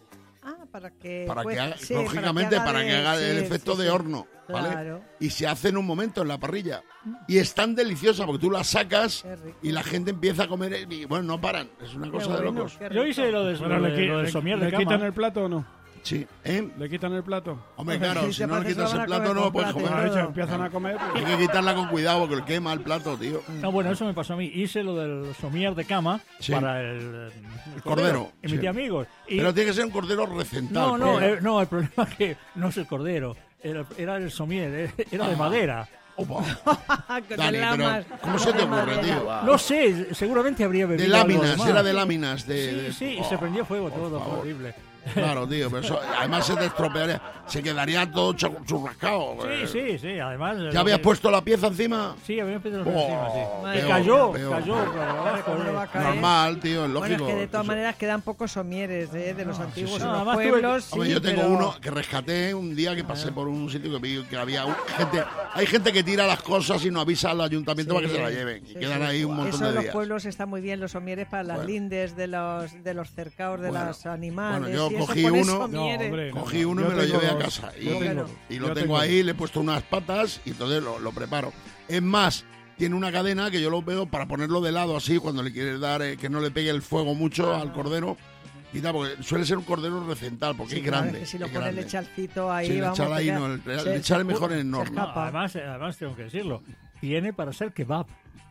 Ah, para que... Para pues, que haga, sí, lógicamente, para que haga, de- el sí, efecto sí, de sí. horno, ¿vale? Claro. Y se hace en un momento en la parrilla. Y es tan deliciosa porque tú la sacas Qué rico. y la gente empieza a comer y, bueno, no paran. Es una Qué cosa de bueno, locos. qué Yo rico. hice lo de, Bueno, lo le, de- qui- lo del le- somier ¿le de cama. quitan el plato o no? Sí, ¿eh? ¿Le quitan el plato? Hombre, claro, Sí, si te no le parece quitas que el van a plato comer no lo con puedes plato y comer. Claro, si todo. empiezan a comer. pues- Hay que quitarla con cuidado porque le quema el plato, tío. No, bueno, eso me pasó a mí. Hice lo del somier de cama Sí. para el, el cordero, Y mis sí. amigos. Y- Pero tiene que ser un cordero recentado. no, no, porque- eh, no, el problema es que no es el cordero. Era, era el somier, eh, era de Ah. madera. Opa. Que te Dani, pero lamas. ¿cómo se te De ocurre, madera. tío? No sé, seguramente habría bebido De algo láminas, más. era de láminas. De, Sí, de- sí, y Oh, se prendía fuego por todo, fue favor. horrible. Claro, tío, pero eso, además se te estropearía, se quedaría todo chu- churrascado. Sí, eh. sí, sí, además... ¿Ya habías puesto la pieza encima? Sí, había puesto Oh, encima, sí. Madre Que peor, cayó, peor. cayó. por abajo, ¿Cómo no va a caer? Normal, tío, es Bueno, lógico. es que de todas Eso- maneras quedan pocos somieres ¿eh? de los antiguos sí. en No, los además tuve- pueblos. Hombre, sí, yo tengo pero- uno que rescaté un día que pasé por un sitio que vi que había un- gente, hay gente que tira las cosas y no avisa al ayuntamiento Sí, para que se las lleven y sí, quedan sí. ahí un montón Eso de en los días. pueblos está muy bien, los somieres para las Bueno. lindes de los de los cercaos de Bueno, los animales. bueno, yo y eso cogí pones uno- somieres. No, hombre, no. Cogí uno y Yo me lo tengo llevé a dos. casa y, Yo tengo- y lo yo tengo tengo ahí, le he puesto unas patas y entonces lo, lo preparo. Es más, tiene una cadena que yo lo veo para ponerlo de lado así cuando le quieres dar eh, que no le pegue el fuego mucho al cordero y tal, porque suele ser un cordero recental porque Sí, es claro, grande. es que si lo es pones grande. el echalcito ahí, Sí, le vamos. echar ahí, te queda- no, el- se- le echar se- mejor en el se horno. No, escapa. además, además tengo que decirlo, tiene para ser kebab.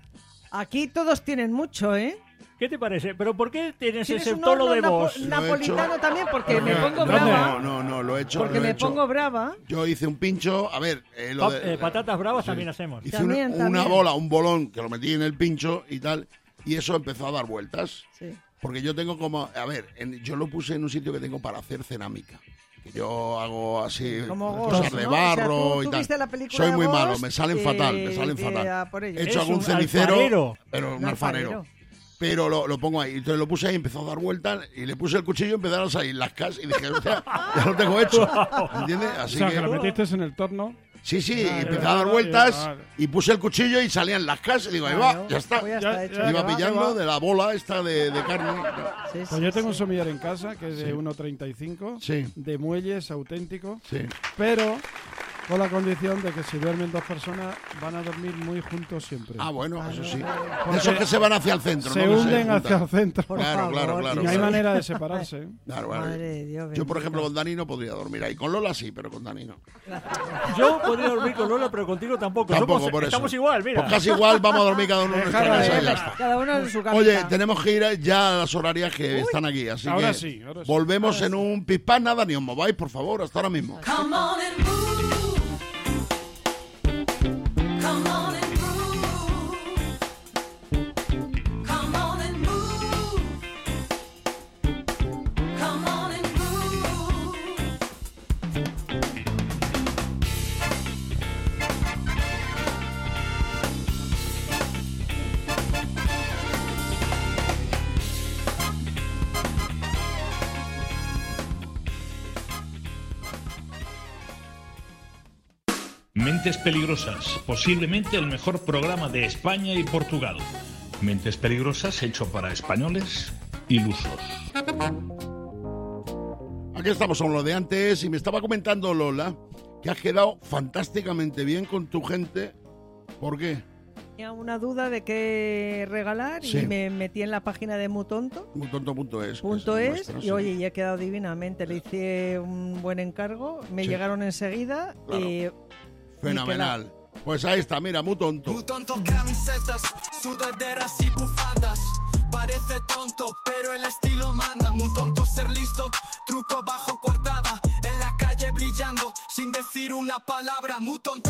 Aquí todos tienen mucho, ¿eh? ¿Qué te parece? ¿Pero por qué tienes ¿Tienes ese un tono horno de napo- voz? Lo he napolitano hecho. también? Porque me No, pongo no, brava. No, no, no, lo he hecho. Porque lo he me hecho. pongo brava. Yo hice un pincho, a ver, eh, lo Pa- de- eh, patatas bravas sí. también hacemos. Hice También, una, una también. bola, un bolón que lo metí en el pincho y tal, y eso empezó a dar vueltas. Sí. Porque yo tengo como, a ver, en- yo lo puse en un sitio que tengo para hacer cerámica. Que yo hago así Como cosas Ghost, de ¿no? barro O sea, tú- y tú tal. viste la película Soy de muy malo, Ghost me salen y- fatal, me salen y fatal. a por ello. He hecho Es algún un cenicero, alfarero. pero un Un alfarero. alfarero. Pero lo, lo pongo ahí. Entonces lo puse ahí, empezó a dar vueltas y le puse el cuchillo y empezaron a salir las casas y dije, hostia, ya lo tengo hecho. ¿Entiendes? O Así sea, que que... lo metiste en el torno. Sí, sí, Vale, empezó a dar vale, vueltas vale. y puse el cuchillo y salían las casas y digo, ahí va, Claro, ya está. pues ya Ya- está hecho. ya- Iba que va, pillando que va. de la bola esta de, de carne. Sí, Pues sí, yo tengo un sí. somiller en casa que es de uno treinta y cinco, Sí. de muelles auténtico, Sí. pero con la condición de que si duermen dos personas van a dormir muy juntos siempre. Ah, bueno, eso sí. Porque De esos que se van hacia el centro, se ¿no? Que hunden juntan. hacia el centro. Por Claro, favor, claro, claro. y no hay claro. manera de separarse. ¿eh? Claro, claro. Madre de Dios, Yo, por bendito. ejemplo, con Dani no podría dormir ahí. Con Lola sí, pero con Dani no. Yo podría dormir con Lola, pero contigo tampoco. Tampoco, Somos- por eso. Estamos igual, mira. Pues casi igual vamos a dormir cada uno en nuestra Déjala, casa y ya déjala. está. Cada uno en su camita. Oye, tenemos que ir ya a las horarias que están aquí, así Ahora que sí, ahora sí. volvemos en un pispán. Nada, ni os mováis, por favor, hasta ahora mismo. Come on and move. Come on and move. Come on and move. Come on and move. Mentes Peligrosas, posiblemente el mejor programa de España y Portugal. Mentes Peligrosas hecho para españoles ilusos. Aquí estamos con lo de antes y me estaba comentando Lola que has quedado fantásticamente bien con tu gente. ¿Por qué? Tenía una duda de qué regalar Sí. y me metí en la página de Mutonto. Mutonto punto es. Punto es es, nuestra, y sí. oye, ya he quedado divinamente. Le hice un buen encargo, me Sí. llegaron enseguida y. Fenomenal. Pues ahí está, mira, muy tonto. Muy tonto, camisetas, sudaderas y bufandas. Parece tonto, pero el estilo manda. Muy tonto ser listo, truco bajo coartada. En la calle brillando, sin decir una palabra. Muy tonto,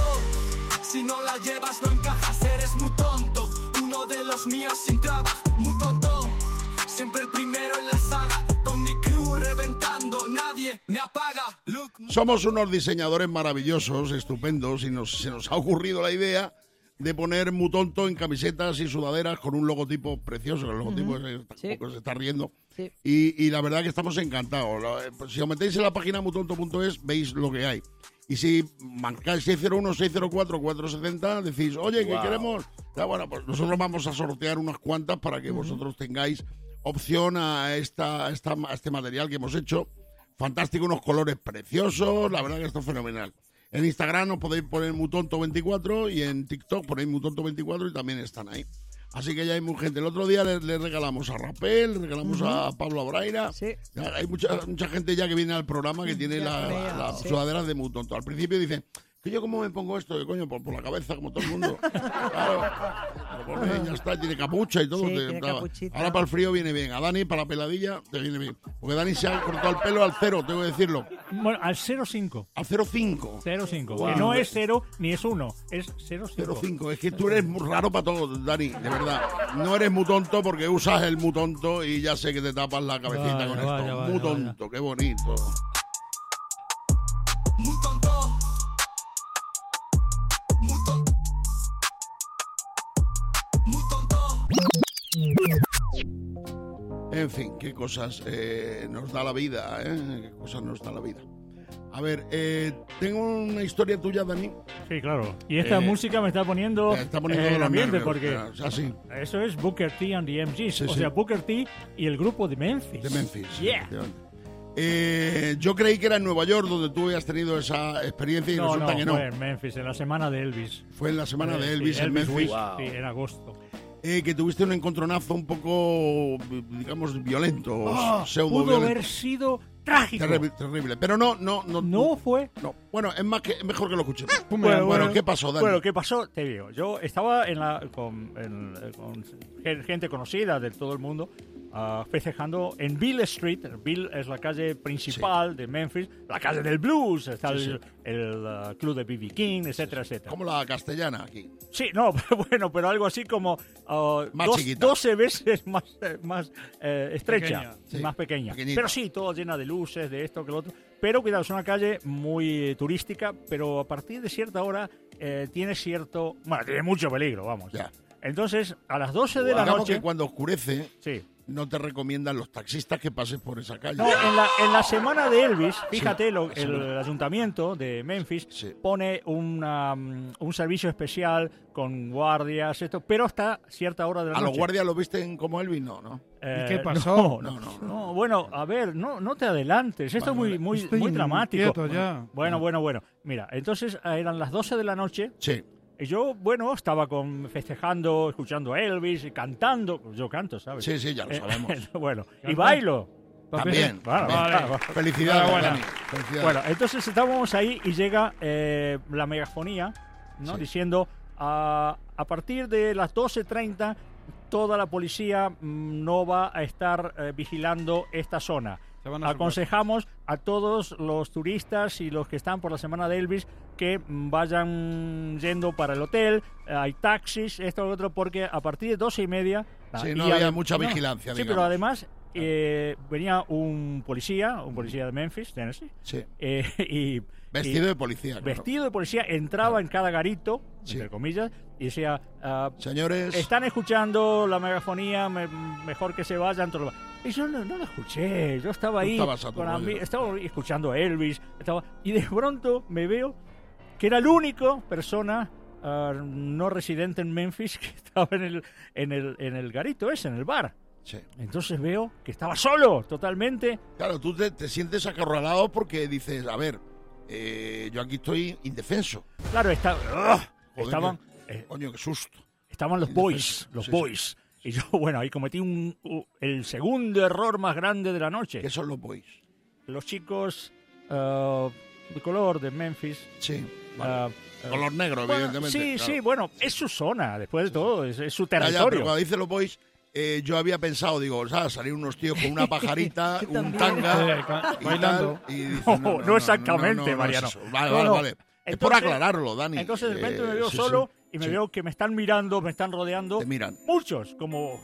si no la llevas no encajas, eres muy tonto. Uno de los míos sin traba. Muy tonto, siempre el primero en la saga. Con mi crew reventando, nadie me apaga. Look, Somos unos diseñadores maravillosos, estupendos, y nos, se nos ha ocurrido la idea de poner muy tonto en camisetas y sudaderas con un logotipo precioso. El logotipo Ujú. es- Sí. tampoco se está riendo. Sí. Y, y la verdad que estamos encantados. Lo- eh, pues, Si os metéis en la página muy tonto punto es, veis lo que hay. Y si marcáis seis cero uno, seis cero cuatro, cuatro siete cero, decís, oye, ¿qué Wow. queremos? Ya, bueno, pues nosotros vamos a sortear unas cuantas para que vosotros tengáis opción a, esta, a esta- a este material que hemos hecho. Fantástico, unos colores preciosos, la verdad que esto es fenomenal. En Instagram os podéis poner mutonto veinticuatro y en TikTok ponéis mutonto veinticuatro y también están ahí. Así que ya hay mucha gente. El otro día le, le regalamos a Rapel, le regalamos Ujú. a Pablo Abraira. Ya hay mucha, mucha gente ya que viene al programa que tiene Ya la- con ella, las sí. sudaderas de mutonto. Al principio dicen, que yo cómo me pongo esto, de coño, por, por la cabeza, como todo el mundo. Claro. Lo pone, ya está, tiene capucha y todo. Sí, te- tiene te- capuchita. ahora para el frío viene bien. A Dani, para la peladilla, te viene bien. Porque Dani se ha cortado el pelo al cero, tengo que decirlo. Bueno, al cero coma cinco. Al cero coma cinco. cero coma cinco. Wow. Que no es cero ni es uno, es cero coma cinco. cero coma cinco. Es que tú eres muy raro para todo, Dani, de verdad. No eres muy tonto porque usas el muy tonto y ya sé que te tapas la cabecita Vaya, con esto. vaya, vaya, muy vaya. tonto, qué bonito. muy tonto. Muy tonto. Muy tonto. En fin, qué cosas eh, nos da la vida, ¿eh? Qué cosas nos da la vida. A ver, eh, tengo una historia tuya, Dani. Sí, claro. Y esta Eh, música me está poniendo, me está poniendo eh, el los ambiente nervios, porque o sea, sí. eso es Booker T and the M Gs. Sí, o sí. sea, Booker T y el grupo de Memphis. De Memphis. Yeah. efectivamente. Eh, yo creí que era en Nueva York donde tú habías tenido esa experiencia y No, resulta no, que no. fue en Memphis, en la semana de Elvis. Fue en la semana Eh, de sí, Elvis en Memphis. Week, sí, en agosto. Eh, que tuviste un encontronazo un poco, digamos, violento, Ah, pseudo pudo violento. haber sido trágico. Terrible, terrible. Pero no, no, no. No fue. No. Bueno, es más que es mejor que lo escuchemos. Bueno, Bueno, ¿qué pasó, Dani? Bueno, ¿qué pasó? Te digo, yo estaba en la, con, en- con gen- gente conocida de todo el mundo ah, festejando en Beale Street. Beale es la calle principal de Memphis, la calle del blues, está Sí, el, sí. el, ah, club de B B King, etcétera, etcétera. Como la castellana aquí. Sí, no, bueno, pero algo así como ah, Más dos- chiquita. doce veces más, eh, más eh, estrecha, Pequeña, sí. más pequeña. Pequeñita. Pero sí, toda llena de luces, de esto, que lo otro. Pero cuidado, es una calle muy turística, pero a partir de cierta hora eh, tiene cierto... Bueno, tiene mucho peligro, vamos. Ya. Entonces, a las doce de la Digamos noche... que cuando oscurece, Sí. no te recomiendan los taxistas que pases por esa calle. No, en la, en la semana de Elvis, fíjate, lo- la el semana. ayuntamiento de Memphis pone una, um, un servicio especial con guardias, esto, pero hasta cierta hora de la ¿A noche. los guardias lo visten como Elvis? No, ¿no? Eh, ¿Y qué pasó? No, no, no, no, bueno, a ver, no, no te adelantes. Esto es muy, muy, Estoy muy dramático. inquieto ya. Bueno, bueno, bueno. Mira, entonces eh, eran las doce de la noche. Sí. Y yo, bueno, estaba con, festejando, escuchando a Elvis y cantando. Yo canto, ¿sabes? Sí, sí, ya lo Eh, sabemos. bueno, y ¿Canta? bailo. También. Bueno, también. vale, vale. Felicidades, Enhorabuena. Dani. Felicidades. Bueno, entonces estábamos ahí y llega eh, la megafonía, ¿no? Sí. Diciendo, a, a partir de las doce treinta, toda la policía mm, no va a estar eh, vigilando esta zona. Se van a Aconsejamos a todos los turistas y los que están por la semana de Elvis que mm, vayan yendo para el hotel, eh, hay taxis, esto lo otro, porque a partir de doce y media... Sí, y no había ade- mucha vigilancia, Sí, digamos. pero además eh, venía un policía, un policía de Memphis, Tennessee, Sí. eh, y... Vestido y- de policía, claro. Vestido de policía, entraba en cada garito, entre comillas, y decía... ah, Señores... están escuchando la megafonía, me- mejor que se vayan. todo lo- Y yo no, no la escuché, yo estaba Tú ahí, estabas a tu con rollo. ambi- estaba escuchando a Elvis, estaba, y de pronto me veo que era el único persona uh, no residente en Memphis que estaba en el, en el, en el garito ese, en el bar. Sí. Entonces veo que estaba solo, totalmente. Claro, tú te, te sientes acorralado porque dices, a ver, eh, yo aquí estoy indefenso. Claro, está, uh, estaban... Qué, eh, coño, qué susto. Estaban los boys, los sí, boys. Sí. Y yo, bueno, ahí cometí un, uh, el segundo error más grande de la noche. ¿Qué son los boys? Los chicos uh, de color de Memphis. Sí, vale. uh, Color negro, bueno, evidentemente. Sí, claro. sí, bueno, es su zona, después de todo, es, es su ya, territorio. ya, pero cuando dice los boys... Eh, yo había pensado, digo, o sea, salir unos tíos con una pajarita, un tanga sí, bailando. Y, y dicen, no, no, no, no exactamente, no, no, no, Mariano. Es vale, vale, vale. Entonces, es por aclararlo, Dani. Entonces de repente eh, me veo sí, solo sí, y me sí. veo que me están mirando, me están rodeando. Te miran. Muchos, como...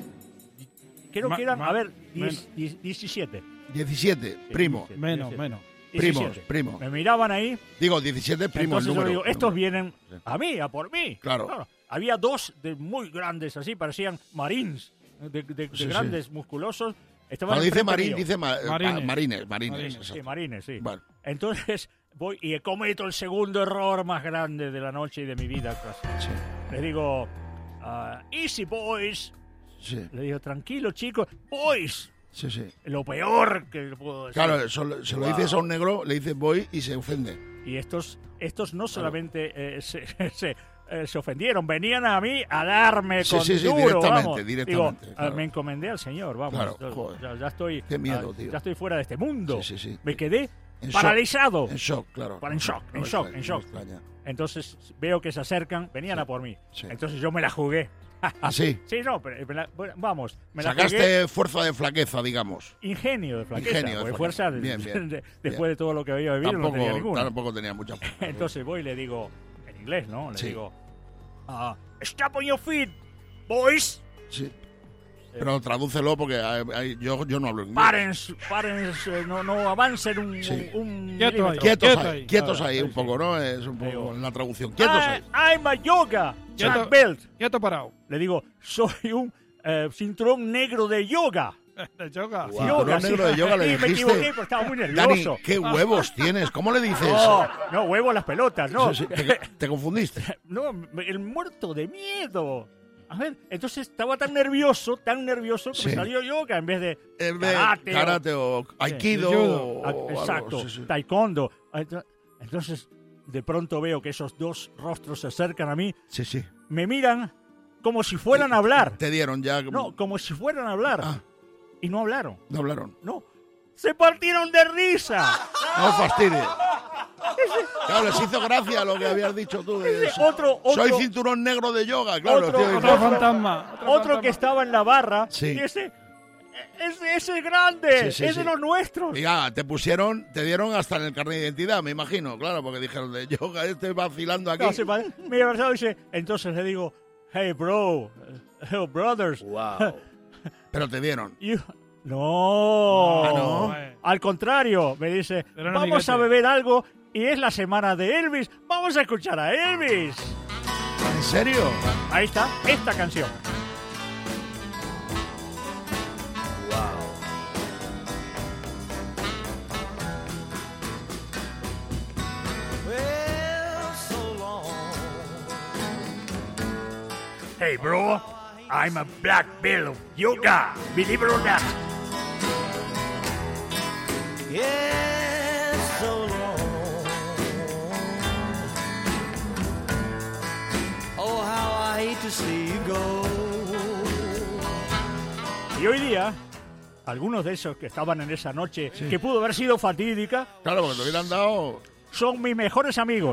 Creo ma, que eran, ma, a ver, diecisiete. diecisiete, primo. Sí, menos, menos. Primos, primos. Me miraban ahí. Digo, diecisiete primos. Entonces el número, yo digo, número. estos vienen a mí, a por mí. Claro. claro. Había dos de muy grandes, así, parecían marines. De, de, de sí, grandes, sí. musculosos. Estaban Cuando dice marín, dice ma marines. marines. Marines, marines sí, marines, sí. Vale. Entonces voy y cometo el segundo error más grande de la noche y de mi vida. Casi. Sí. Le digo, uh, easy boys. Sí. Le digo, tranquilo chicos, boys. Sí, sí. Lo peor que puedo decir. Claro, eso, se lo wow. dices a un negro, le dices boy y se ofende. Y estos, estos no solamente claro. eh, se... se Eh, se ofendieron, venían a mí a darme sí, con sí, sí, duro, directamente, vamos. directamente. Digo, claro. Me encomendé al Señor, vamos. Claro, ya, ya estoy, qué miedo, uh, tío. ya estoy fuera de este mundo. Sí, sí, sí. Me quedé en paralizado. Shock. En shock, claro. En shock, no en shock, extraña, en shock. No Entonces veo que se acercan, venían sí, a por mí. Sí. Entonces yo me la jugué. ¿Ah, sí? Sí, no, pero me la, vamos. Me Sacaste la jugué. fuerza de flaqueza, digamos. Ingenio de flaqueza. Ingenio de fuerza bien, bien, de, bien. después de todo lo que había vivido, tampoco, no tenía ninguna. Tampoco tenía mucha fuerza. Entonces voy y le digo, en inglés, ¿no? Le sí. digo, uh, stop on your feet, boys. Sí. Pero tradúcelo porque hay, hay, yo, yo no hablo inglés. Paren, paren, no, no avancen un... Sí. un, un quietos, ahí, quietos, quietos ahí, quietos ahí, ahí un poco, ¿no? Es un poco digo, la traducción. Quietos I, ahí. I'm a yoga, quieto, belt. Quieto parado. Le digo, soy un eh, cinturón negro de yoga. ¿De yoga? Wow. Yoga, cinturón sí. negro de yoga le sí, dijiste. me equivoqué, pero estaba muy nervioso. Dani, ¿qué huevos tienes? ¿Cómo le dices? No, no, huevos las pelotas, no. Sí, sí, te, te confundiste. No, el muerto de miedo. A ver, entonces estaba tan nervioso, tan nervioso que sí. me salió yoga en vez de en vez karate, karate o, o aikido. Sí, o, o exacto, algo, sí, sí. taekwondo. Entonces, de pronto veo que esos dos rostros se acercan a mí. Sí, sí. Me miran como si fueran a hablar. Te dieron ya... No, como si fueran a hablar. Ah. Y no hablaron. No hablaron. No. Se partieron de risa. No fastidies. Claro, les hizo gracia lo que habías dicho tú. De eso. Otro, otro, Soy cinturón negro de yoga, claro. Otro, tío, otro fantasma. Otro, otro que estaba en la barra. Sí. Y ese, ese, ese es grande, sí, sí, es sí. de los nuestros. Y ya, te pusieron, te dieron hasta en el carnet de identidad, me imagino, claro, porque dijeron de yoga, este vacilando aquí. No, se va, me abrazado y dice, entonces le digo, hey bro, hey brothers. Wow. Pero te dieron. You, no, ah, no. Al contrario, me dice, no vamos a beber algo y es la semana de Elvis, vamos a escuchar a Elvis. ¿En serio? Ahí está, esta canción. Wow. Well, so long. Hey bro, I'm a black belt of yoga, believe it or not. Yeah, so long. Oh, how I hate to see you go. Y hoy día, algunos de esos que estaban en esa noche, sí. que pudo haber sido fatídica, claro, porque te hubieran dado, son mis mejores amigos.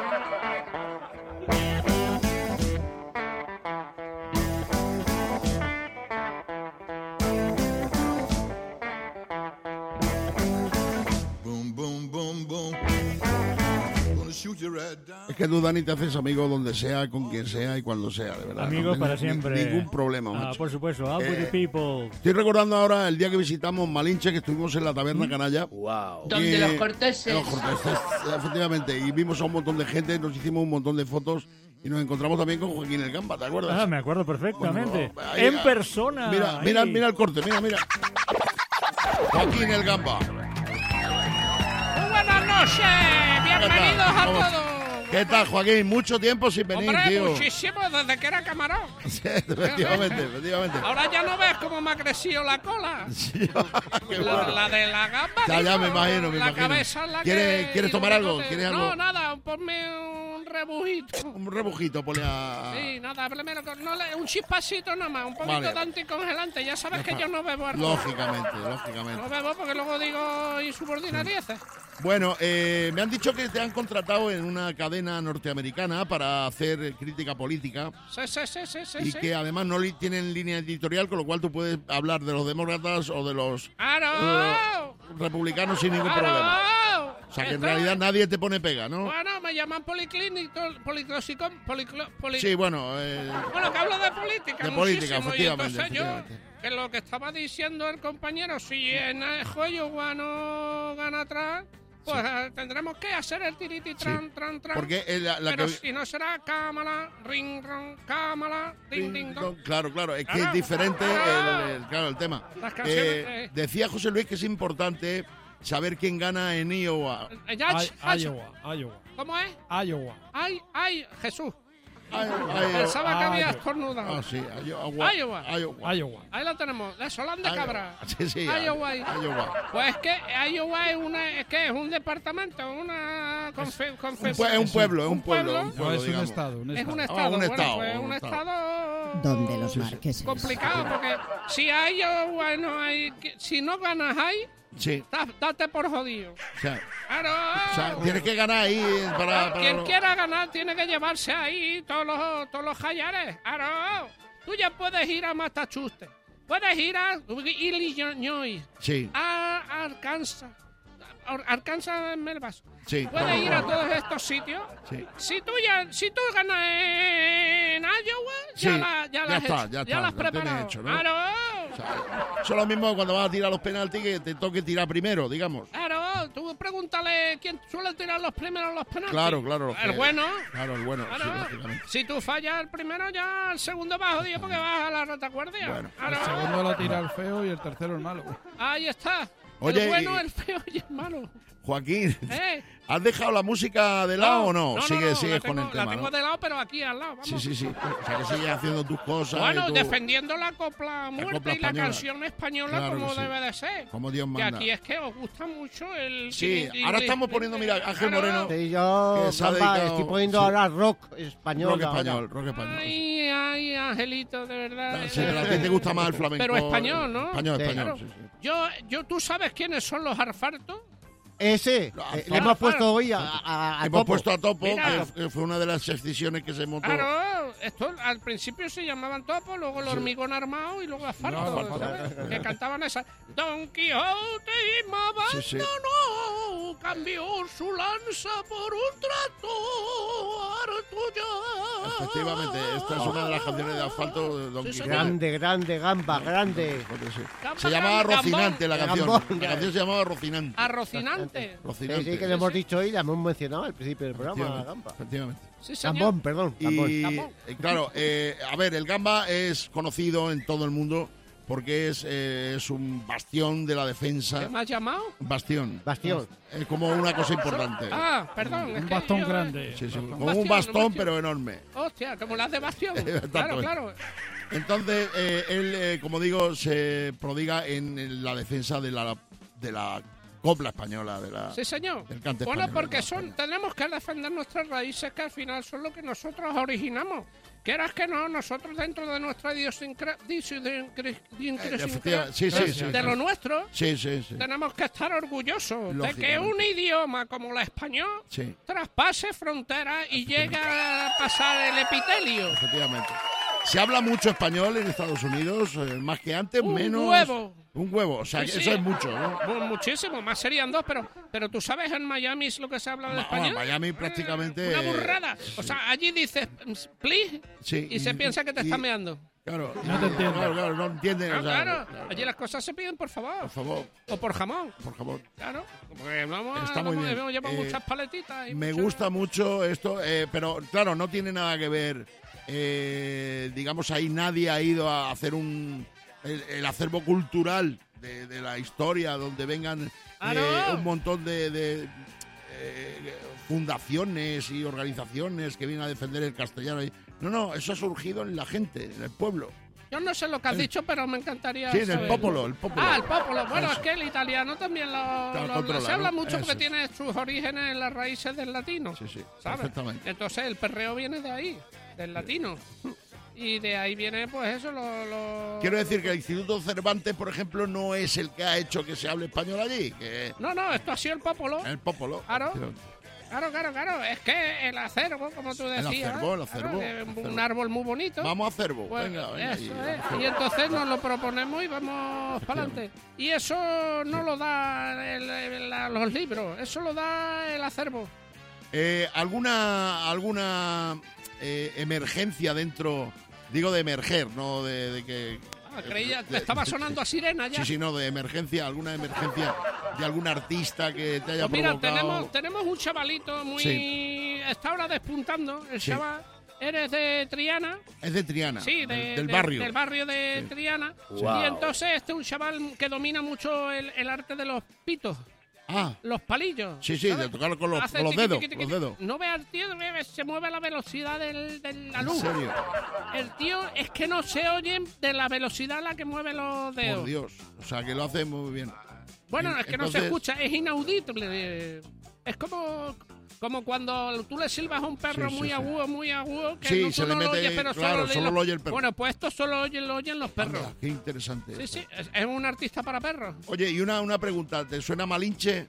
Es que tú, Dani, te haces amigo donde sea, con quien sea y cuando sea, de verdad. Amigos no para siempre. Ningún problema, Ah, por supuesto, up eh, with the people. Estoy recordando ahora el día que visitamos Malinche, que estuvimos en la taberna ¿Mm? Canalla. Wow. Donde los corteses. Los corteses, efectivamente. Y vimos a un montón de gente, nos hicimos un montón de fotos y nos encontramos también con Joaquín El Gamba, ¿te acuerdas? Ah, me acuerdo perfectamente. Bueno, ahí, en persona. Mira, mira, mira el corte, mira, mira. Joaquín El Gamba. Muy buenas noches, bienvenidos a todos. ¿Qué tal, Joaquín? Mucho tiempo sin venir, Hombre, tío. muchísimo, desde que era camarón. Sí, efectivamente, efectivamente. Ahora ya no ves cómo me ha crecido la cola. Sí, qué la, bueno. la de la gamba. Ya, ya digo, me imagino, me la imagino. cabeza en la ¿Quieres, que... ¿quieres tomar algo? ¿Quieres algo? No, nada, ponme un rebujito. Un rebujito, ponle a... Sí, nada, primero, no, le- un chispacito nada más, un poquito Vale. de anticongelante. Ya sabes que Deja- yo no bebo alcohol. Lógicamente, lógicamente. No bebo porque luego digo insubordinarieces. Bueno, eh, me han dicho que te han contratado en una cadena norteamericana para hacer crítica política Sí, sí, sí, sí, sí. y sí. que además no li- tienen línea editorial, con lo cual tú puedes hablar de los demócratas o de los ¡Claro! eh, republicanos sin ningún problema. ¡Claro! O sea, que en Esto- realidad nadie te pone pega, ¿no? Bueno, me llaman policlínico, policlósico, policlo, poli- Sí, bueno, eh, Bueno, que hablo de política, de política, muchísimo, y efectivamente, entonces yo, efectivamente. que lo que estaba diciendo el compañero, si en Iowa no gana atrás, pues eh, tendremos que hacer el tiriti tran, Sí. tran, tran. Porque eh, la, la Pero que- si no será cámara, ring, ron, cámara, ding, ding, dong. Claro, claro, es que Claro. es diferente el, el- claro, el tema. Las canciones, Eh, eh. decía José Luis que es importante saber quién gana en Iowa. Eh, ya, Ay- ach- Iowa, Iowa, ¿Cómo es? Iowa. Ay, ay, Jesús. Ay, Pensaba que había Iowa. estornudado. Ah, sí, Iowa. Iowa. Iowa. Iowa. Ahí lo tenemos, de Solán de Cabra. Sí, sí. Iowa. Iowa. Pues es que Iowa es, una, es, que es un departamento, una confe, Un confe- pue- es un pueblo, es un pueblo. un No, pueblo, es un digamos. estado, un Es estado. un Ah, estado, un bueno, estado, pues un un estado. estado Donde los marqueses. complicado, porque si Iowa no hay, que- si no ganas ahí, Sí. da- date por jodido. O sea, Claro. o sea, tienes que ganar ahí para... para Quien lo- quiera ganar tiene que llevarse ahí todos los, todos los jayares. Claro. Tú ya puedes ir a Massachusetts, puedes ir a Illinois, Sí, a Arkansas, Ar- Arkansas en Melbas. sí. Puedes ir a todos estos sitios. Sí. Si tú ya, si tú ganas en Iowa, ya Sí, la, ya ya la has está, hecho, ya está, la has lo tienes preparado. hecho, ¿no? Claro, O sea, eso es lo mismo cuando vas a tirar los penaltis, que te toque tirar primero, digamos. claro. Tú pregúntale quién suele tirar los primeros los penaltis. Claro, claro. El que- bueno. Claro, el bueno, sí, Claro. lógicamente. Si tú fallas el primero, ya el segundo va jodido porque vas a la retaguardia. Bueno, Claro. El segundo lo tira el feo y el tercero el malo. Ahí está. Oye, el bueno, y- el feo y el malo. Joaquín, ¿Eh? ¿has dejado la música de lado o no? no, Sigue, no, sigues la con tengo, el tema, La tengo ¿no? de lado, pero aquí al lado. Vamos. Sí, sí, sí. O sea, que sigues haciendo tus cosas. Bueno, y tú- defendiendo la copla muerta copla y la española. canción española Claro como que sí. debe de ser. Como Dios Que manda. aquí es que os gusta mucho el... Sí, el- ahora el- estamos poniendo, mira, Ángel Claro. Moreno. Sí, yo Que se ha Gamba, dedicado- estoy poniendo sí. ahora rock español. Rock ahora. español, rock español. sí. Ay, ay, Angelito, de verdad. Sí, pero a ti te gusta más el flamenco. Pero español, ¿no? Español, Sí. español. Claro. sí, sí. Yo, yo, ¿tú sabes quiénes son los arfartos? Ese, Claro, eh, le claro. hemos puesto hoy a, a, a Hemos Topo. puesto a Topo, Mira. que, que fue una de las excisiones que se montó. Claro, esto al principio se llamaban Topo, luego el hormigón armado y luego Asfalto, No, Asfalto. ¿sabes? Que cantaban esa. Don Quijote y Mabanda Sí, sí. no cambió su lanza por un trato tuyo. Efectivamente, esta es una de las canciones de Asfalto de Don Sí, Quijote. Grande, grande, Gamba, grande. Sí. Gamba, Se llamaba Gambón. Rocinante la canción. Gambón. La canción se llamaba Rocinante. Arrocinante. Rocinante. Sí, sí, que le hemos dicho hoy, la hemos mencionado al principio del programa, Efectivamente, Gamba. efectivamente. Sí, señor. Gambón, perdón. Gambón. Y Gambón. eh, claro, eh, a ver, el Gamba es conocido en todo el mundo porque es, eh, es un bastión de la ¿Qué defensa. me has llamado? Bastión. Bastión. Es como una cosa importante. Ah, perdón. es Un que bastón yo- grande. Sí, sí, Bastón. como bastión, un bastón, bastión. pero enorme. Hostia, como las de Bastión. Claro, Exactamente. claro. Entonces, eh, él, eh, como digo, se prodiga en, en la defensa de la, de la copla española, de la, Sí, señor. del cante Bueno, español, porque ¿no? son, tenemos que defender nuestras raíces, que al final son lo que nosotros originamos. Quieras que no, nosotros dentro de nuestra idiosincra- disincra- Efectivamente, sí, sí, sí. de lo nuestro, Sí, sí, sí. tenemos que estar orgullosos de que Lógicamente. un idioma como el español Sí, traspase fronteras y llegue a pasar el epitelio. efectivamente. Se habla mucho español en Estados Unidos, eh, más que antes, Un menos. huevo. Un huevo, o sea, Sí, que sí. eso es mucho, ¿no? Mu- Muchísimo, más serían dos, pero, pero tú sabes en Miami es lo que se habla de Ma- español. en Miami prácticamente, Una burrada. eh, O sea, allí dices, please, Sí, y se piensa que te y- está meando. Claro, No te entiendo. Claro, claro, no entienden. Claro, o sea, claro. claro. Allí las cosas se piden por favor. Por favor, O por jamón. por favor. Claro. Porque vamos, Está muy vamos, bien. hemos llevado Eh, muchas paletitas. Y Me mucho- gusta mucho esto, eh, pero claro, no tiene nada que ver. eh, digamos, ahí nadie ha ido a hacer un el, el acervo cultural de, de la historia, donde vengan Ah, eh, no. un montón de, de, eh, fundaciones y organizaciones que vienen a defender el castellano. No, no, eso ha surgido en la gente, en el pueblo. Yo no sé lo que has el, dicho, pero me encantaría Sí, en saber. el popolo, el popolo. Ah, el popolo. Bueno, eso. Es que el italiano también lo, lo, lo se habla mucho eso. porque tiene sus orígenes en las raíces del latino. Sí, sí, ¿sabes? perfectamente. Entonces el perreo viene de ahí, del latino. Y de ahí viene, pues eso, lo, lo... Quiero decir que el Instituto Cervantes, por ejemplo, no es el que ha hecho que se hable español allí. Que... No, no, esto ha sido el popolo. El popolo. Claro. Claro, claro, claro. Es que el acervo, como tú decías. El acervo, el acervo. Claro, un acervo. árbol muy bonito. Vamos a acervo. Pues, venga, venga. Eso y, es. Y entonces nos lo proponemos y vamos para adelante. Y eso no lo da el, el, el, los libros, eso lo da el acervo. Eh, ¿Alguna alguna eh, emergencia dentro? Digo de emerger, no de, de que... Ah, creía, te estaba sonando a sirena ya. Sí, sí, no, de emergencia, alguna emergencia de algún artista que te haya pues mira, provocado... tenemos, tenemos un chavalito muy... Sí. Está ahora despuntando, el Sí. chaval. ¿Eres de Triana? Es de Triana, Sí, de, del, del de, barrio. Del barrio de Sí. Triana. Wow. Y entonces este es un chaval que domina mucho el, el arte de los pitos. Ah. Los palillos. Sí, sí, ¿sabes? de tocar con los, Hace con los tiqui, dedos, tiqui, tiqui, los dedos. No veas al tío, se mueve a la velocidad del, de la luz. ¿En serio? El tío es que no se oye de la velocidad a la que mueve los dedos. Por Dios, o sea, que lo hace muy bien. Bueno, es que no se Entonces- escucha, es inaudible. Es como, como cuando tú le silbas a un perro Sí, sí, muy sí. agudo, muy agudo, que Sí, no, se tú le no lo mete- oyes, pero claro, solo, solo lo, lo oye el perro. Bueno, pues esto solo oye- lo oyen los perros. Anda, qué interesante. Sí, esto. sí, es, es un artista para perros. Oye, y una, una pregunta, ¿te suena Malinche?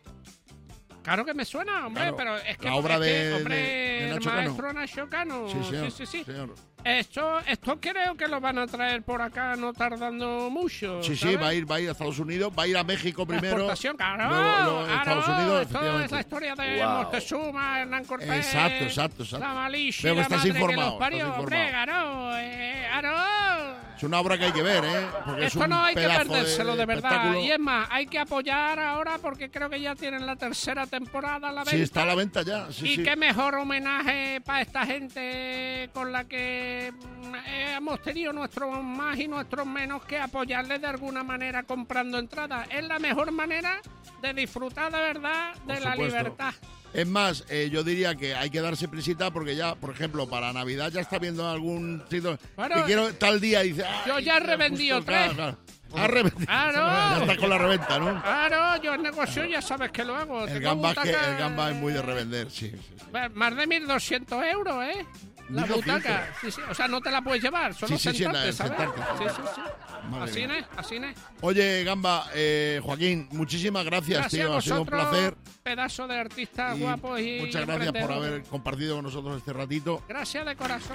Claro que me suena, hombre, Claro, pero es que, la obra es que, de- hombre, de- de el Nacho Cano. maestro Nacho Cano. Sí, señor, sí, sí, sí. señor. Esto, esto creo que lo van a traer por acá no tardando mucho. Sí, sí, ¿sabes? va a ir, va a ir a Estados Unidos, va a ir a México La primero. exportación, claro, luego, luego a claro, Estados Unidos, esto efectivamente. es la historia de Wow. Moctezuma, Hernán Cortés. Exacto, exacto, exacto. La Malicia, Veo que la estás madre que informado, los parió, estás hombre, informado. claro, eh, claro. Es una obra que hay que ver, ¿eh? Porque es Esto un no hay que pedazo perdérselo de, verdad. espectáculo. Y es más, hay que apoyar ahora porque creo que ya tienen la tercera temporada a la venta. Sí, está a la venta ya. Sí, y sí. qué mejor homenaje para esta gente con la que mm, eh, hemos tenido nuestros más y nuestros menos que apoyarles de alguna manera comprando entradas. Es la mejor manera de disfrutar de verdad de Por la supuesto. libertad. Es más, eh, yo diría que hay que darse prisita porque ya, por ejemplo, para Navidad ya está viendo algún sitio Bueno, que quiero tal día y dice... Yo "Ay, ya he justo, revendido claro, tres. claro". Has revendido. Claro. Ya está con la reventa, ¿no? Claro, yo en negocio ya sabes que lo hago. El Tengo gamba, es que, butaca- el gamba es muy de revender, sí. sí, sí. Más de mil doscientos euros, ¿eh? La mil doscientos. butaca. Sí, sí. O sea, no te la puedes llevar, solo Sí, sí, sí, sentarte, la- ¿sabes? sentarte. Sí, sí, sí. Madre Así mía. es, así es. Oye, Gamba, eh, Joaquín, muchísimas gracias, Gracias tío. a Ha sido un vosotros, placer. pedazo de artistas Y guapos y muchas gracias por emprendedores. haber compartido con nosotros este ratito. Gracias de corazón.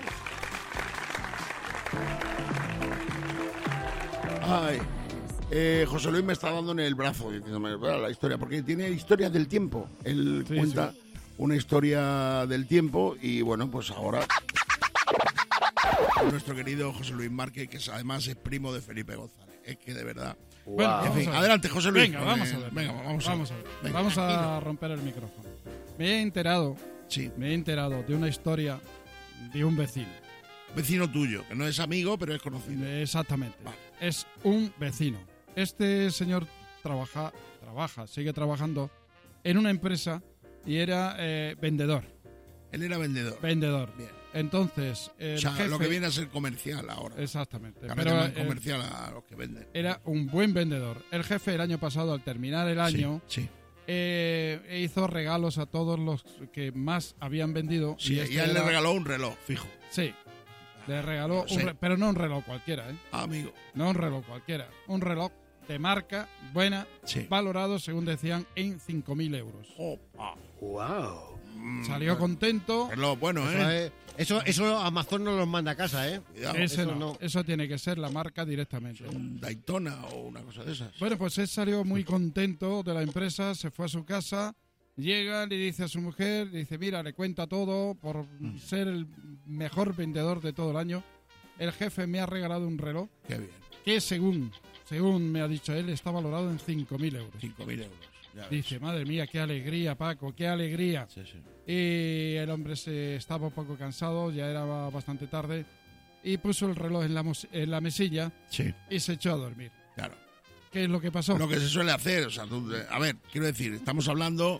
Ay, eh, José Luis me está dando en el brazo diciéndome "Vea la historia", porque tiene historias del tiempo. Él Sí, cuenta sí. una historia del tiempo y bueno, pues ahora nuestro querido José Luis Márquez, que es- además es primo de Felipe González. Es que de verdad. Bueno, en vamos fin, a ver. adelante, José Luis. Venga, con vamos el- a ver. Venga, vamos, vamos a a ver. ver. Venga, Vamos a tranquilo. romper el micrófono. Me he enterado, sí. me he enterado de una historia de un vecino. Vecino tuyo, que no es amigo, pero es conocido. Exactamente. Es un vecino. Este señor trabaja, trabaja, sigue trabajando en una empresa y era eh, vendedor. Él era vendedor. Vendedor. Bien. Entonces, el O sea, jefe, lo que viene a ser comercial ahora. Exactamente. Ahora Pero, llaman eh, comercial a los que venden. era un buen vendedor. El jefe el año pasado, al terminar el año, Sí, sí. eh, hizo regalos a todos los que más habían vendido. Sí, y, este a él le era- regaló un reloj, fijo. Sí. Le regaló, Lo sé. un re- pero no un reloj cualquiera, ¿eh? Ah, amigo. No un reloj cualquiera. Un reloj de marca buena, Sí. valorado, según decían, en cinco mil euros. ¡Wow! Salió contento. Reloj bueno, Eso, ¿eh? es- eso, eso Amazon no los manda a casa, ¿eh? Cuidado. Ese eso no, no. Eso tiene que ser la marca directamente. Un Daytona o una cosa de esas. Bueno, pues él salió muy contento de la empresa, se fue a su casa, llega, le dice a su mujer, le dice, mira, le cuenta todo por Mm. ser el mejor vendedor de todo el año. El jefe me ha regalado un reloj Qué bien. que según, según me ha dicho él, está valorado en cinco mil euros. cinco mil euros. Ya ves. Dice, madre mía, qué alegría, Paco, qué alegría. Sí, sí. Y el hombre se estaba un poco cansado, ya era bastante tarde, y puso el reloj en la, mos- en la mesilla Sí, y se echó a dormir. claro. ¿Qué es lo que pasó? Lo que se suele hacer, o sea, tú- a ver, quiero decir, estamos hablando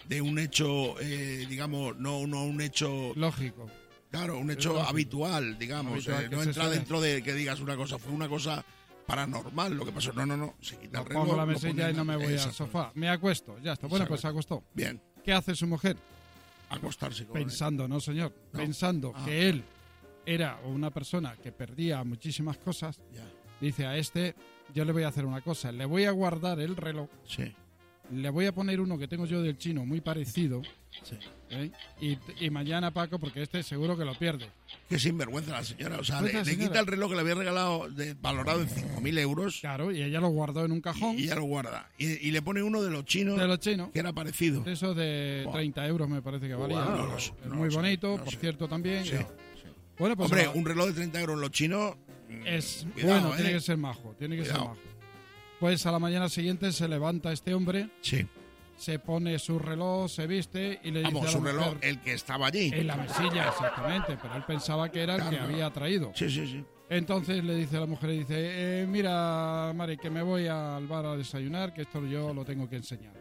de un hecho, eh, digamos, no, no un hecho... Lógico. Claro, un hecho lógico. habitual, digamos. Habitual, eh, no entra sabe. dentro de que digas una cosa, fue una cosa paranormal lo que pasó. No, no, no, se quita el reloj. Pongo la lo mesilla pone- y no me voy al Exacto. sofá. Me acuesto, ya está. Bueno, pues se acostó. Bien. ¿Qué hace su mujer? Acostarse con él. Pensando, no señor, No. pensando Ah. que él era una persona que perdía muchísimas cosas, Ya. dice a este, yo le voy a hacer una cosa, le voy a guardar el reloj, Sí, le voy a poner uno que tengo yo del chino muy parecido, sí. ¿eh? y, y mañana Paco, porque este seguro que lo pierde. Qué sinvergüenza la señora. O sea, Pues le, la le señora. quita el reloj que le había regalado de- valorado en cinco mil euros Claro, y ella lo guardó en un cajón y ya lo guarda. Y, y le pone uno de los chinos de los chinos, que era parecido. de esos de Buah. treinta euros me parece que valía. Buah, ¿no? no lo sé, Es no muy lo sé, bonito, no por sé. cierto, también. Sí, Bueno, pues Hombre, ahora- un reloj de treinta euros en los chinos... mm, es cuidado, bueno, ¿eh? tiene que ser majo, tiene que Cuidado. ser majo. Pues a la mañana siguiente se levanta este hombre, Sí. se pone su reloj, se viste y le dice Vamos, a la su reloj, mujer, el que estaba allí. en la mesilla, exactamente, pero él pensaba que era el que Claro. había traído. Sí, sí, sí. Entonces le dice a la mujer, le dice, eh, mira, Mari, que me voy al bar a desayunar, que esto yo lo tengo que enseñar.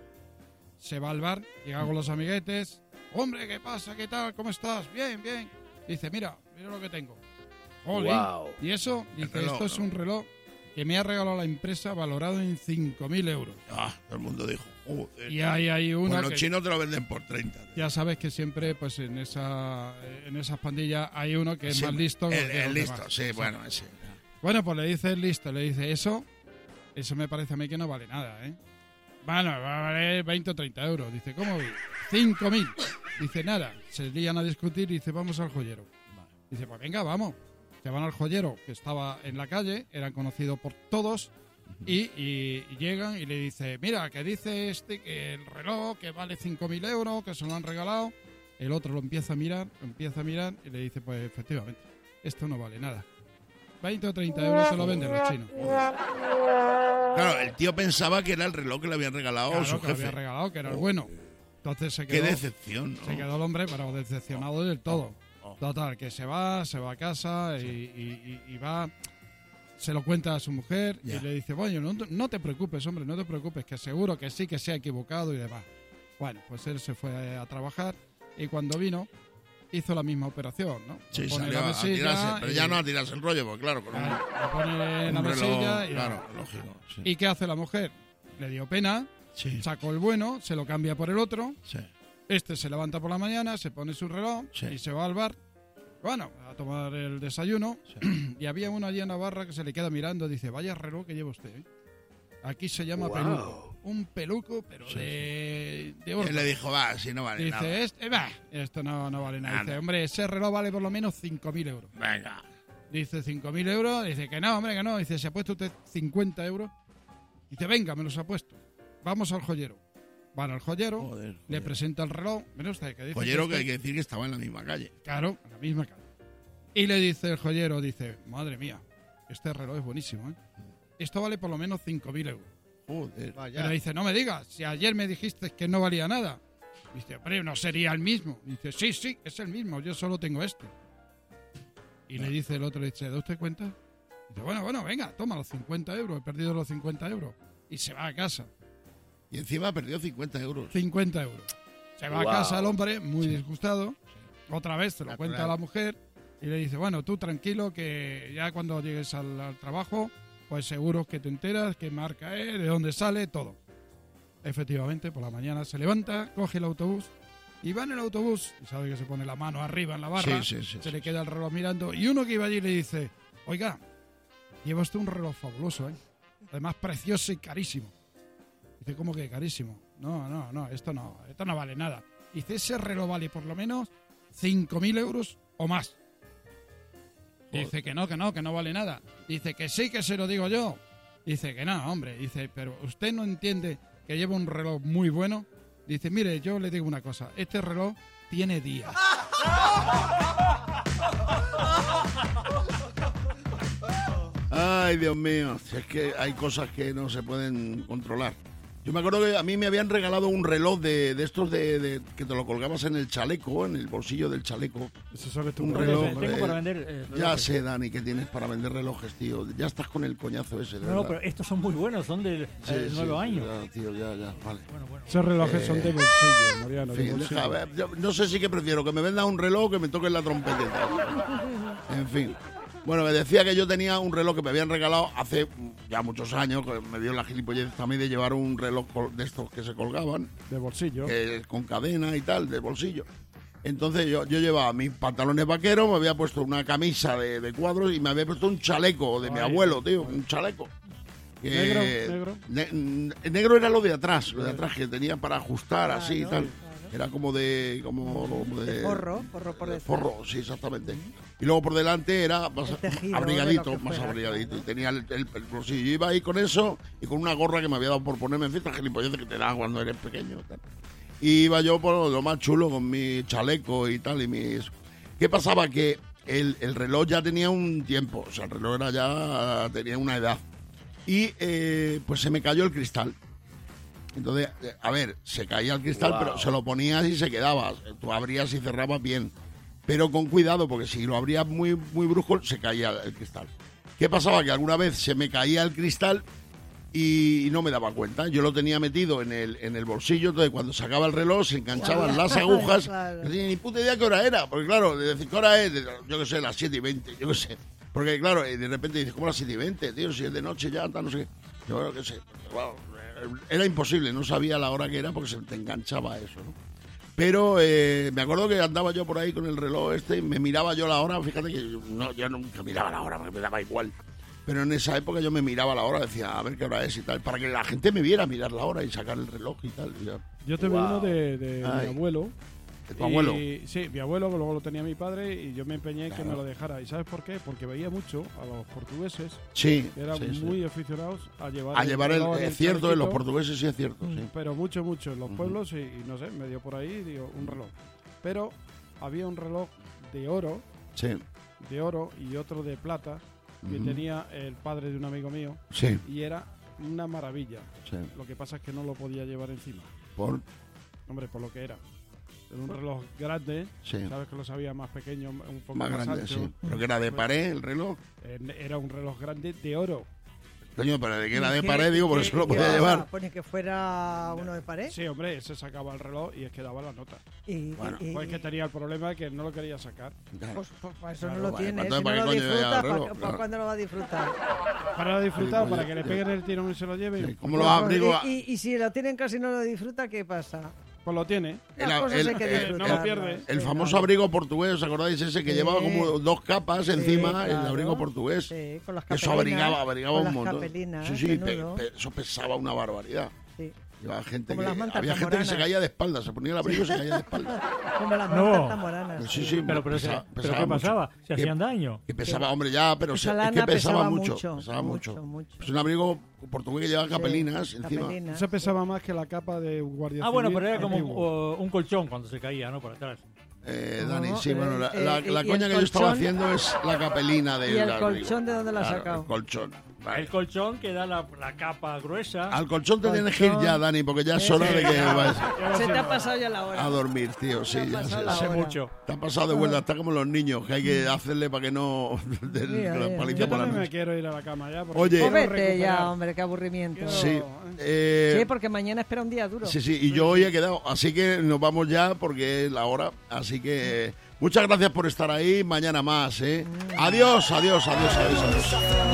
Se va al bar, llega con los amiguetes, hombre, ¿qué pasa? ¿Qué tal? ¿Cómo estás? Bien, bien. Dice, mira, mira lo que tengo. Jolín. Guau. Y eso, El dice, reloj, esto es ¿no? un reloj que me ha regalado la empresa valorado en cinco mil euros. Ah, todo el mundo dijo, joder. Y hay, hay Pues una los que chinos te lo venden por treinta. ya sabes que siempre pues en esa en esas pandillas hay uno que es Sí, más listo que El, que el los listo, demás. sí, Exacto. bueno, ese. Bueno, pues le dice el listo, le dice eso, eso me parece a mí que no vale nada, ¿eh? Bueno, va a valer veinte o treinta euros. Dice, ¿cómo? cinco mil. Dice, nada. Se lían a discutir y dice, vamos al joyero. Dice, pues venga, vamos. Se van al joyero, que estaba en la calle, eran conocidos por todos, y, y- y llegan y le dice, mira, que dice este que el reloj que vale cinco mil euros, que se lo han regalado. El otro lo empieza a mirar, lo empieza a mirar y le dice, pues efectivamente, esto no vale nada. veinte o treinta euros se lo venden los chinos. Claro, el tío pensaba que era el reloj que le habían regalado Claro, su que lo jefe. había regalado, que era el bueno. Entonces se Qué quedó, decepción, ¿no? se quedó el hombre, pero decepcionado del todo. Oh. Total, que se va, se va a casa y, y- y- y va, se lo cuenta a su mujer Ya. y le dice, bueno, no, no te preocupes, hombre, no te preocupes, que seguro que sí que se ha equivocado y demás. Bueno, pues él se fue a trabajar y cuando vino hizo la misma operación, ¿no? Sí, Pone salió la a mesilla tirarse, pero y- ya no a tirarse el rollo, porque claro, con un, Claro, lo pone en la un reloj, mesilla y claro, lógico. Sí. ¿Y qué hace la mujer? Le dio pena, Sí. sacó el bueno, se lo cambia por el otro. Sí. Este se levanta por la mañana, se pone su reloj Sí. y se va al bar. Bueno, a tomar el desayuno. Y había uno allí en la barra que se le queda mirando y dice, vaya reloj que lleva usted, ¿eh? Aquí se llama Wow. peluco. Un peluco, pero Sí, de, de oro. Él le dijo, va, si no vale Dice, nada. este, bah, esto no, no vale nada. Nada. Dice, hombre, ese reloj vale por lo menos cinco mil euros. Venga. Dice, cinco mil euros. Dice que no, hombre, que no. Dice, ¿se ha puesto usted cincuenta euros? Dice, venga, me los ha puesto. Vamos al joyero. Van al joyero, Joder, le joder. presenta el reloj. Mira usted, que dice Joyero que este- hay que decir que estaba en la misma calle. Claro, en la misma calle. Y le dice el joyero, dice, madre mía, este reloj es buenísimo, ¿eh? Esto vale por lo menos cinco mil euros. Joder. Pero dice, no me digas, si ayer me dijiste que no valía nada. Dice, hombre, no sería el mismo. Dice, sí, sí, es el mismo, yo solo tengo este. Y le dice el otro, dice, ¿da usted cuenta? Dice, bueno, bueno, venga, toma los cincuenta euros, he perdido los cincuenta euros. Y se va a casa, Y encima perdió cincuenta euros. cincuenta euros. Se va Wow. a casa el hombre, muy disgustado. Otra vez se lo Natural. cuenta a la mujer y le dice, bueno, tú tranquilo, que ya cuando llegues al, al trabajo, pues seguro que te enteras qué marca es, de dónde sale, todo. Efectivamente, por la mañana se levanta, coge el autobús y va en el autobús, y sabe que se pone la mano arriba en la barra, Sí, sí, sí, se sí, le queda el reloj mirando, y uno que iba allí le dice, oiga, lleva usted un reloj fabuloso, ¿eh? Además precioso y carísimo. Dice, ¿cómo que carísimo? No, no, no, esto no, esto no vale nada. Dice, ese reloj vale por lo menos cinco mil euros o más. Dice que no, que no, que no vale nada. Dice que sí, que se lo digo yo. Dice que no, hombre. Dice, pero usted no entiende que lleva un reloj muy bueno. Dice, mire, yo le digo una cosa. Este reloj tiene días. Ay, Dios mío. Si es que hay cosas que no se pueden controlar. Yo me acuerdo que a mí me habían regalado un reloj de, de estos de, de que te lo colgabas en el chaleco, en el bolsillo del chaleco. Eso sabe tú. Un reloj. Tengo eh, para vender eh, ya sé, Dani, que tienes para vender relojes, tío. Ya estás con el coñazo ese, de No, no, verdad. pero estos son muy buenos, son de Sí, eh, sí, nueve sí, años. Ya, tío, ya, ya, vale. Bueno, bueno. Esos relojes Eh, son de bolsillo, Mariano. En de fin, bolsillo. deja, a ver, yo no sé si que prefiero que me vendan un reloj o que me toquen la trompetita. En fin. Bueno, me decía que yo tenía un reloj que me habían regalado hace ya muchos años, que me dio la gilipollez también de llevar un reloj col- de estos que se colgaban. De bolsillo. Que, con cadena y tal, de bolsillo. Entonces yo, yo llevaba mis pantalones vaqueros, me había puesto una camisa de, de cuadros y me había puesto un chaleco de Ay, mi abuelo, tío, un chaleco. Que- Negro, negro. Ne- negro era lo de atrás, lo de atrás que tenía para ajustar así y tal. Era como de... Como, como de, De forro, forro por de detrás. forro, sí, exactamente. Y luego por delante era más El tejido, abrigadito, de lo que más fuera, abrigadito. Y tenía el, el, el bolsillo. Yo iba ahí con eso y con una gorra que me había dado por ponerme en fiesta, gilipolleces que te da cuando eres pequeño. Tal. Y iba yo por lo más chulo con mi chaleco y tal y mis... ¿Qué pasaba? Que el, el reloj ya tenía un tiempo, o sea, el reloj era ya tenía una edad. Y eh, pues se me cayó el cristal. Entonces, eh, a ver, se caía el cristal, Wow. pero se lo ponías y se quedaba. Tú abrías y cerrabas bien. Pero con cuidado, porque si lo abrías muy, muy brusco, se caía el cristal. ¿Qué pasaba? Que alguna vez se me caía el cristal y no me daba cuenta. Yo lo tenía metido en el, en el bolsillo, entonces cuando sacaba el reloj se enganchaban las agujas. Claro. No tenía ni puta idea qué hora era, porque claro, de decir, ¿qué hora es? Yo qué sé, las siete y veinte, yo qué sé. Porque claro, de repente dices, ¿cómo las siete y veinte, tío? Si es de noche ya, tal, no sé qué. Yo bueno, qué sé. Bueno, era imposible, no sabía la hora que era porque se te enganchaba eso, ¿no? Pero eh, me acuerdo que andaba yo por ahí con el reloj este y me miraba yo la hora, fíjate que yo, no, yo nunca miraba la hora, porque me daba igual. Pero en esa época yo me miraba la hora, decía, a ver qué hora es y tal, para que la gente me viera mirar la hora y sacar el reloj y tal. Y ya. Yo tuve Wow. uno de, de Ay. mi abuelo. ¿De tu abuelo? Y- sí, mi abuelo, que luego lo tenía mi padre y yo me empeñé en que Claro. me lo dejara. ¿Y sabes por qué? Porque veía mucho a los portugueses. Sí, que eran sí, sí. muy aficionados a llevar A llevar el... reloj en Es cierto, en los chalequito. portugueses sí es cierto, sí. Pero mucho, mucho en los Ujú. pueblos y, y no sé, me dio por ahí digo, un reloj. Pero había un reloj de oro, Sí. de oro y otro de plata que Ujú. tenía el padre de un amigo mío. Sí. Y era una maravilla. Sí. Lo que pasa es que no lo podía llevar encima. Por... Hombre, por lo que era. Era un reloj grande, Sí. sabes que lo sabía más pequeño, un poco Más más, grande, ancho. sí. Pero que era de pared el reloj. Eh, Era un reloj grande de oro. Coño, pero de que era de ¿Qué- pared, digo, por qué- eso lo qué podía pasa? llevar. Pone que fuera uno de pared. Sí, hombre, se sacaba el reloj y es que daba la nota. Y, Bueno. y- Pues que tenía el problema de que no lo quería sacar. pues, pues, para eso Claro, no lo vale, tiene. entonces, Si ¿para no qué lo coño lleva disfruta, el ¿para, reloj? para Claro. cuándo lo va a disfrutar? Para disfrutar, Sí, para coño, que le tío. peguen el tirón y se lo lleven. Sí, ¿Cómo lo vas a Pues, abrigo? y, y- y si lo tienen casi no lo disfruta, ¿qué pasa? Pues lo tiene. El, Las cosas el- hay que el- disfrutarlas. no lo pierde. el Sí, famoso claro. abrigo portugués, ¿os acordáis ese que Sí. llevaba como dos capas Sí, encima, el claro. abrigo portugués? Sí, con las Eso capelinas, abrigaba, abrigaba con un las montón. capelinas, Sí, sí, pe- menudo. pe- eso pesaba una barbaridad. Sí. Llevaba gente Como que, las mantas había gente que se zamoranas. caía de espaldas, se ponía el abrigo y se caía de espaldas. Como las No. mantas zamoranas. Sí, sí, Pero, pero, pesa- se- ¿pero pesaba qué mucho. pasaba? ¿Se Que- hacían daño? Que pesaba, hombre, ya, pero Esa se- es lana que pesaba, pesaba mucho, mucho, pesaba mucho. mucho, mucho. Es un abrigo portugués que lleva Sí, capelinas encima. capelinas. Eso pesaba más que la capa de un guardia Ah, bueno, civil pero era como antiguo. uh, un colchón cuando se caía, ¿no? Por atrás. Eh, No, Dani, sí, bueno, la, eh, la- eh, la y coña el que yo estaba colchón- haciendo es la capelina del ¿Y el abrigo. colchón de dónde lo has Claro, sacado? El colchón. Vale. El colchón que da la, la capa gruesa. Al colchón te tienes que ir ya, Dani, porque ya es hora de que vayas Se te ha pasado ya la hora. a dormir, tío. Sí, Te ha ya pasado sé. la Hace hora. mucho. Te ha pasado de vuelta, está como los niños, que hay que hacerle para que no den Mira, la mira. paliza Yo por la también me noche. quiero ir a la cama ya. porque Oye. quiero Pues vete recuperar. ya, hombre, qué aburrimiento. Quiero- Sí, eh, Sí, porque mañana espera un día duro. sí, sí, y yo hoy he quedado, así que nos vamos ya porque es la hora, así que eh, muchas gracias por estar ahí, mañana más, ¿eh? Adiós, adiós, adiós, adiós, adiós.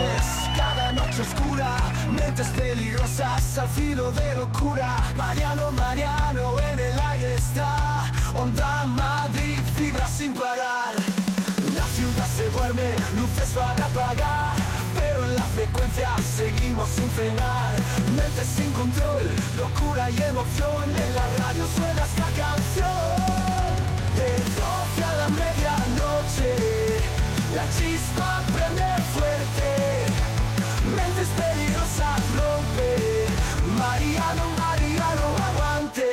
Cada noche oscura, mentes peligrosas al filo de locura. Mariano, Mariano, en el aire está. Onda Madrid, vibra sin parar. La ciudad se duerme, luces para apagar. Pero en la frecuencia seguimos sin frenar. Mentes sin control, locura y emoción. En la radio suena esta canción. De doce a la medianoche, la chispa prende fuerte. Mentes peligrosas rompe. Mariano, Mariano, aguante.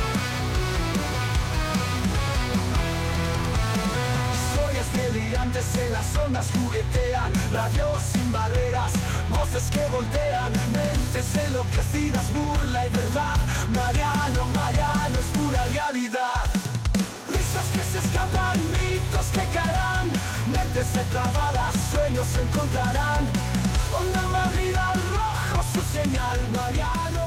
Historias delirantes en las ondas juguetean, radios sin barreras, voces que voltean, mentes enloquecidas, burla y verdad. Mariano, Mariano es pura realidad. Risas que se escapan, mitos que caerán, mentes trabadas, sueños se encontrarán. Onda Madrid al rojo su señal, Mariano.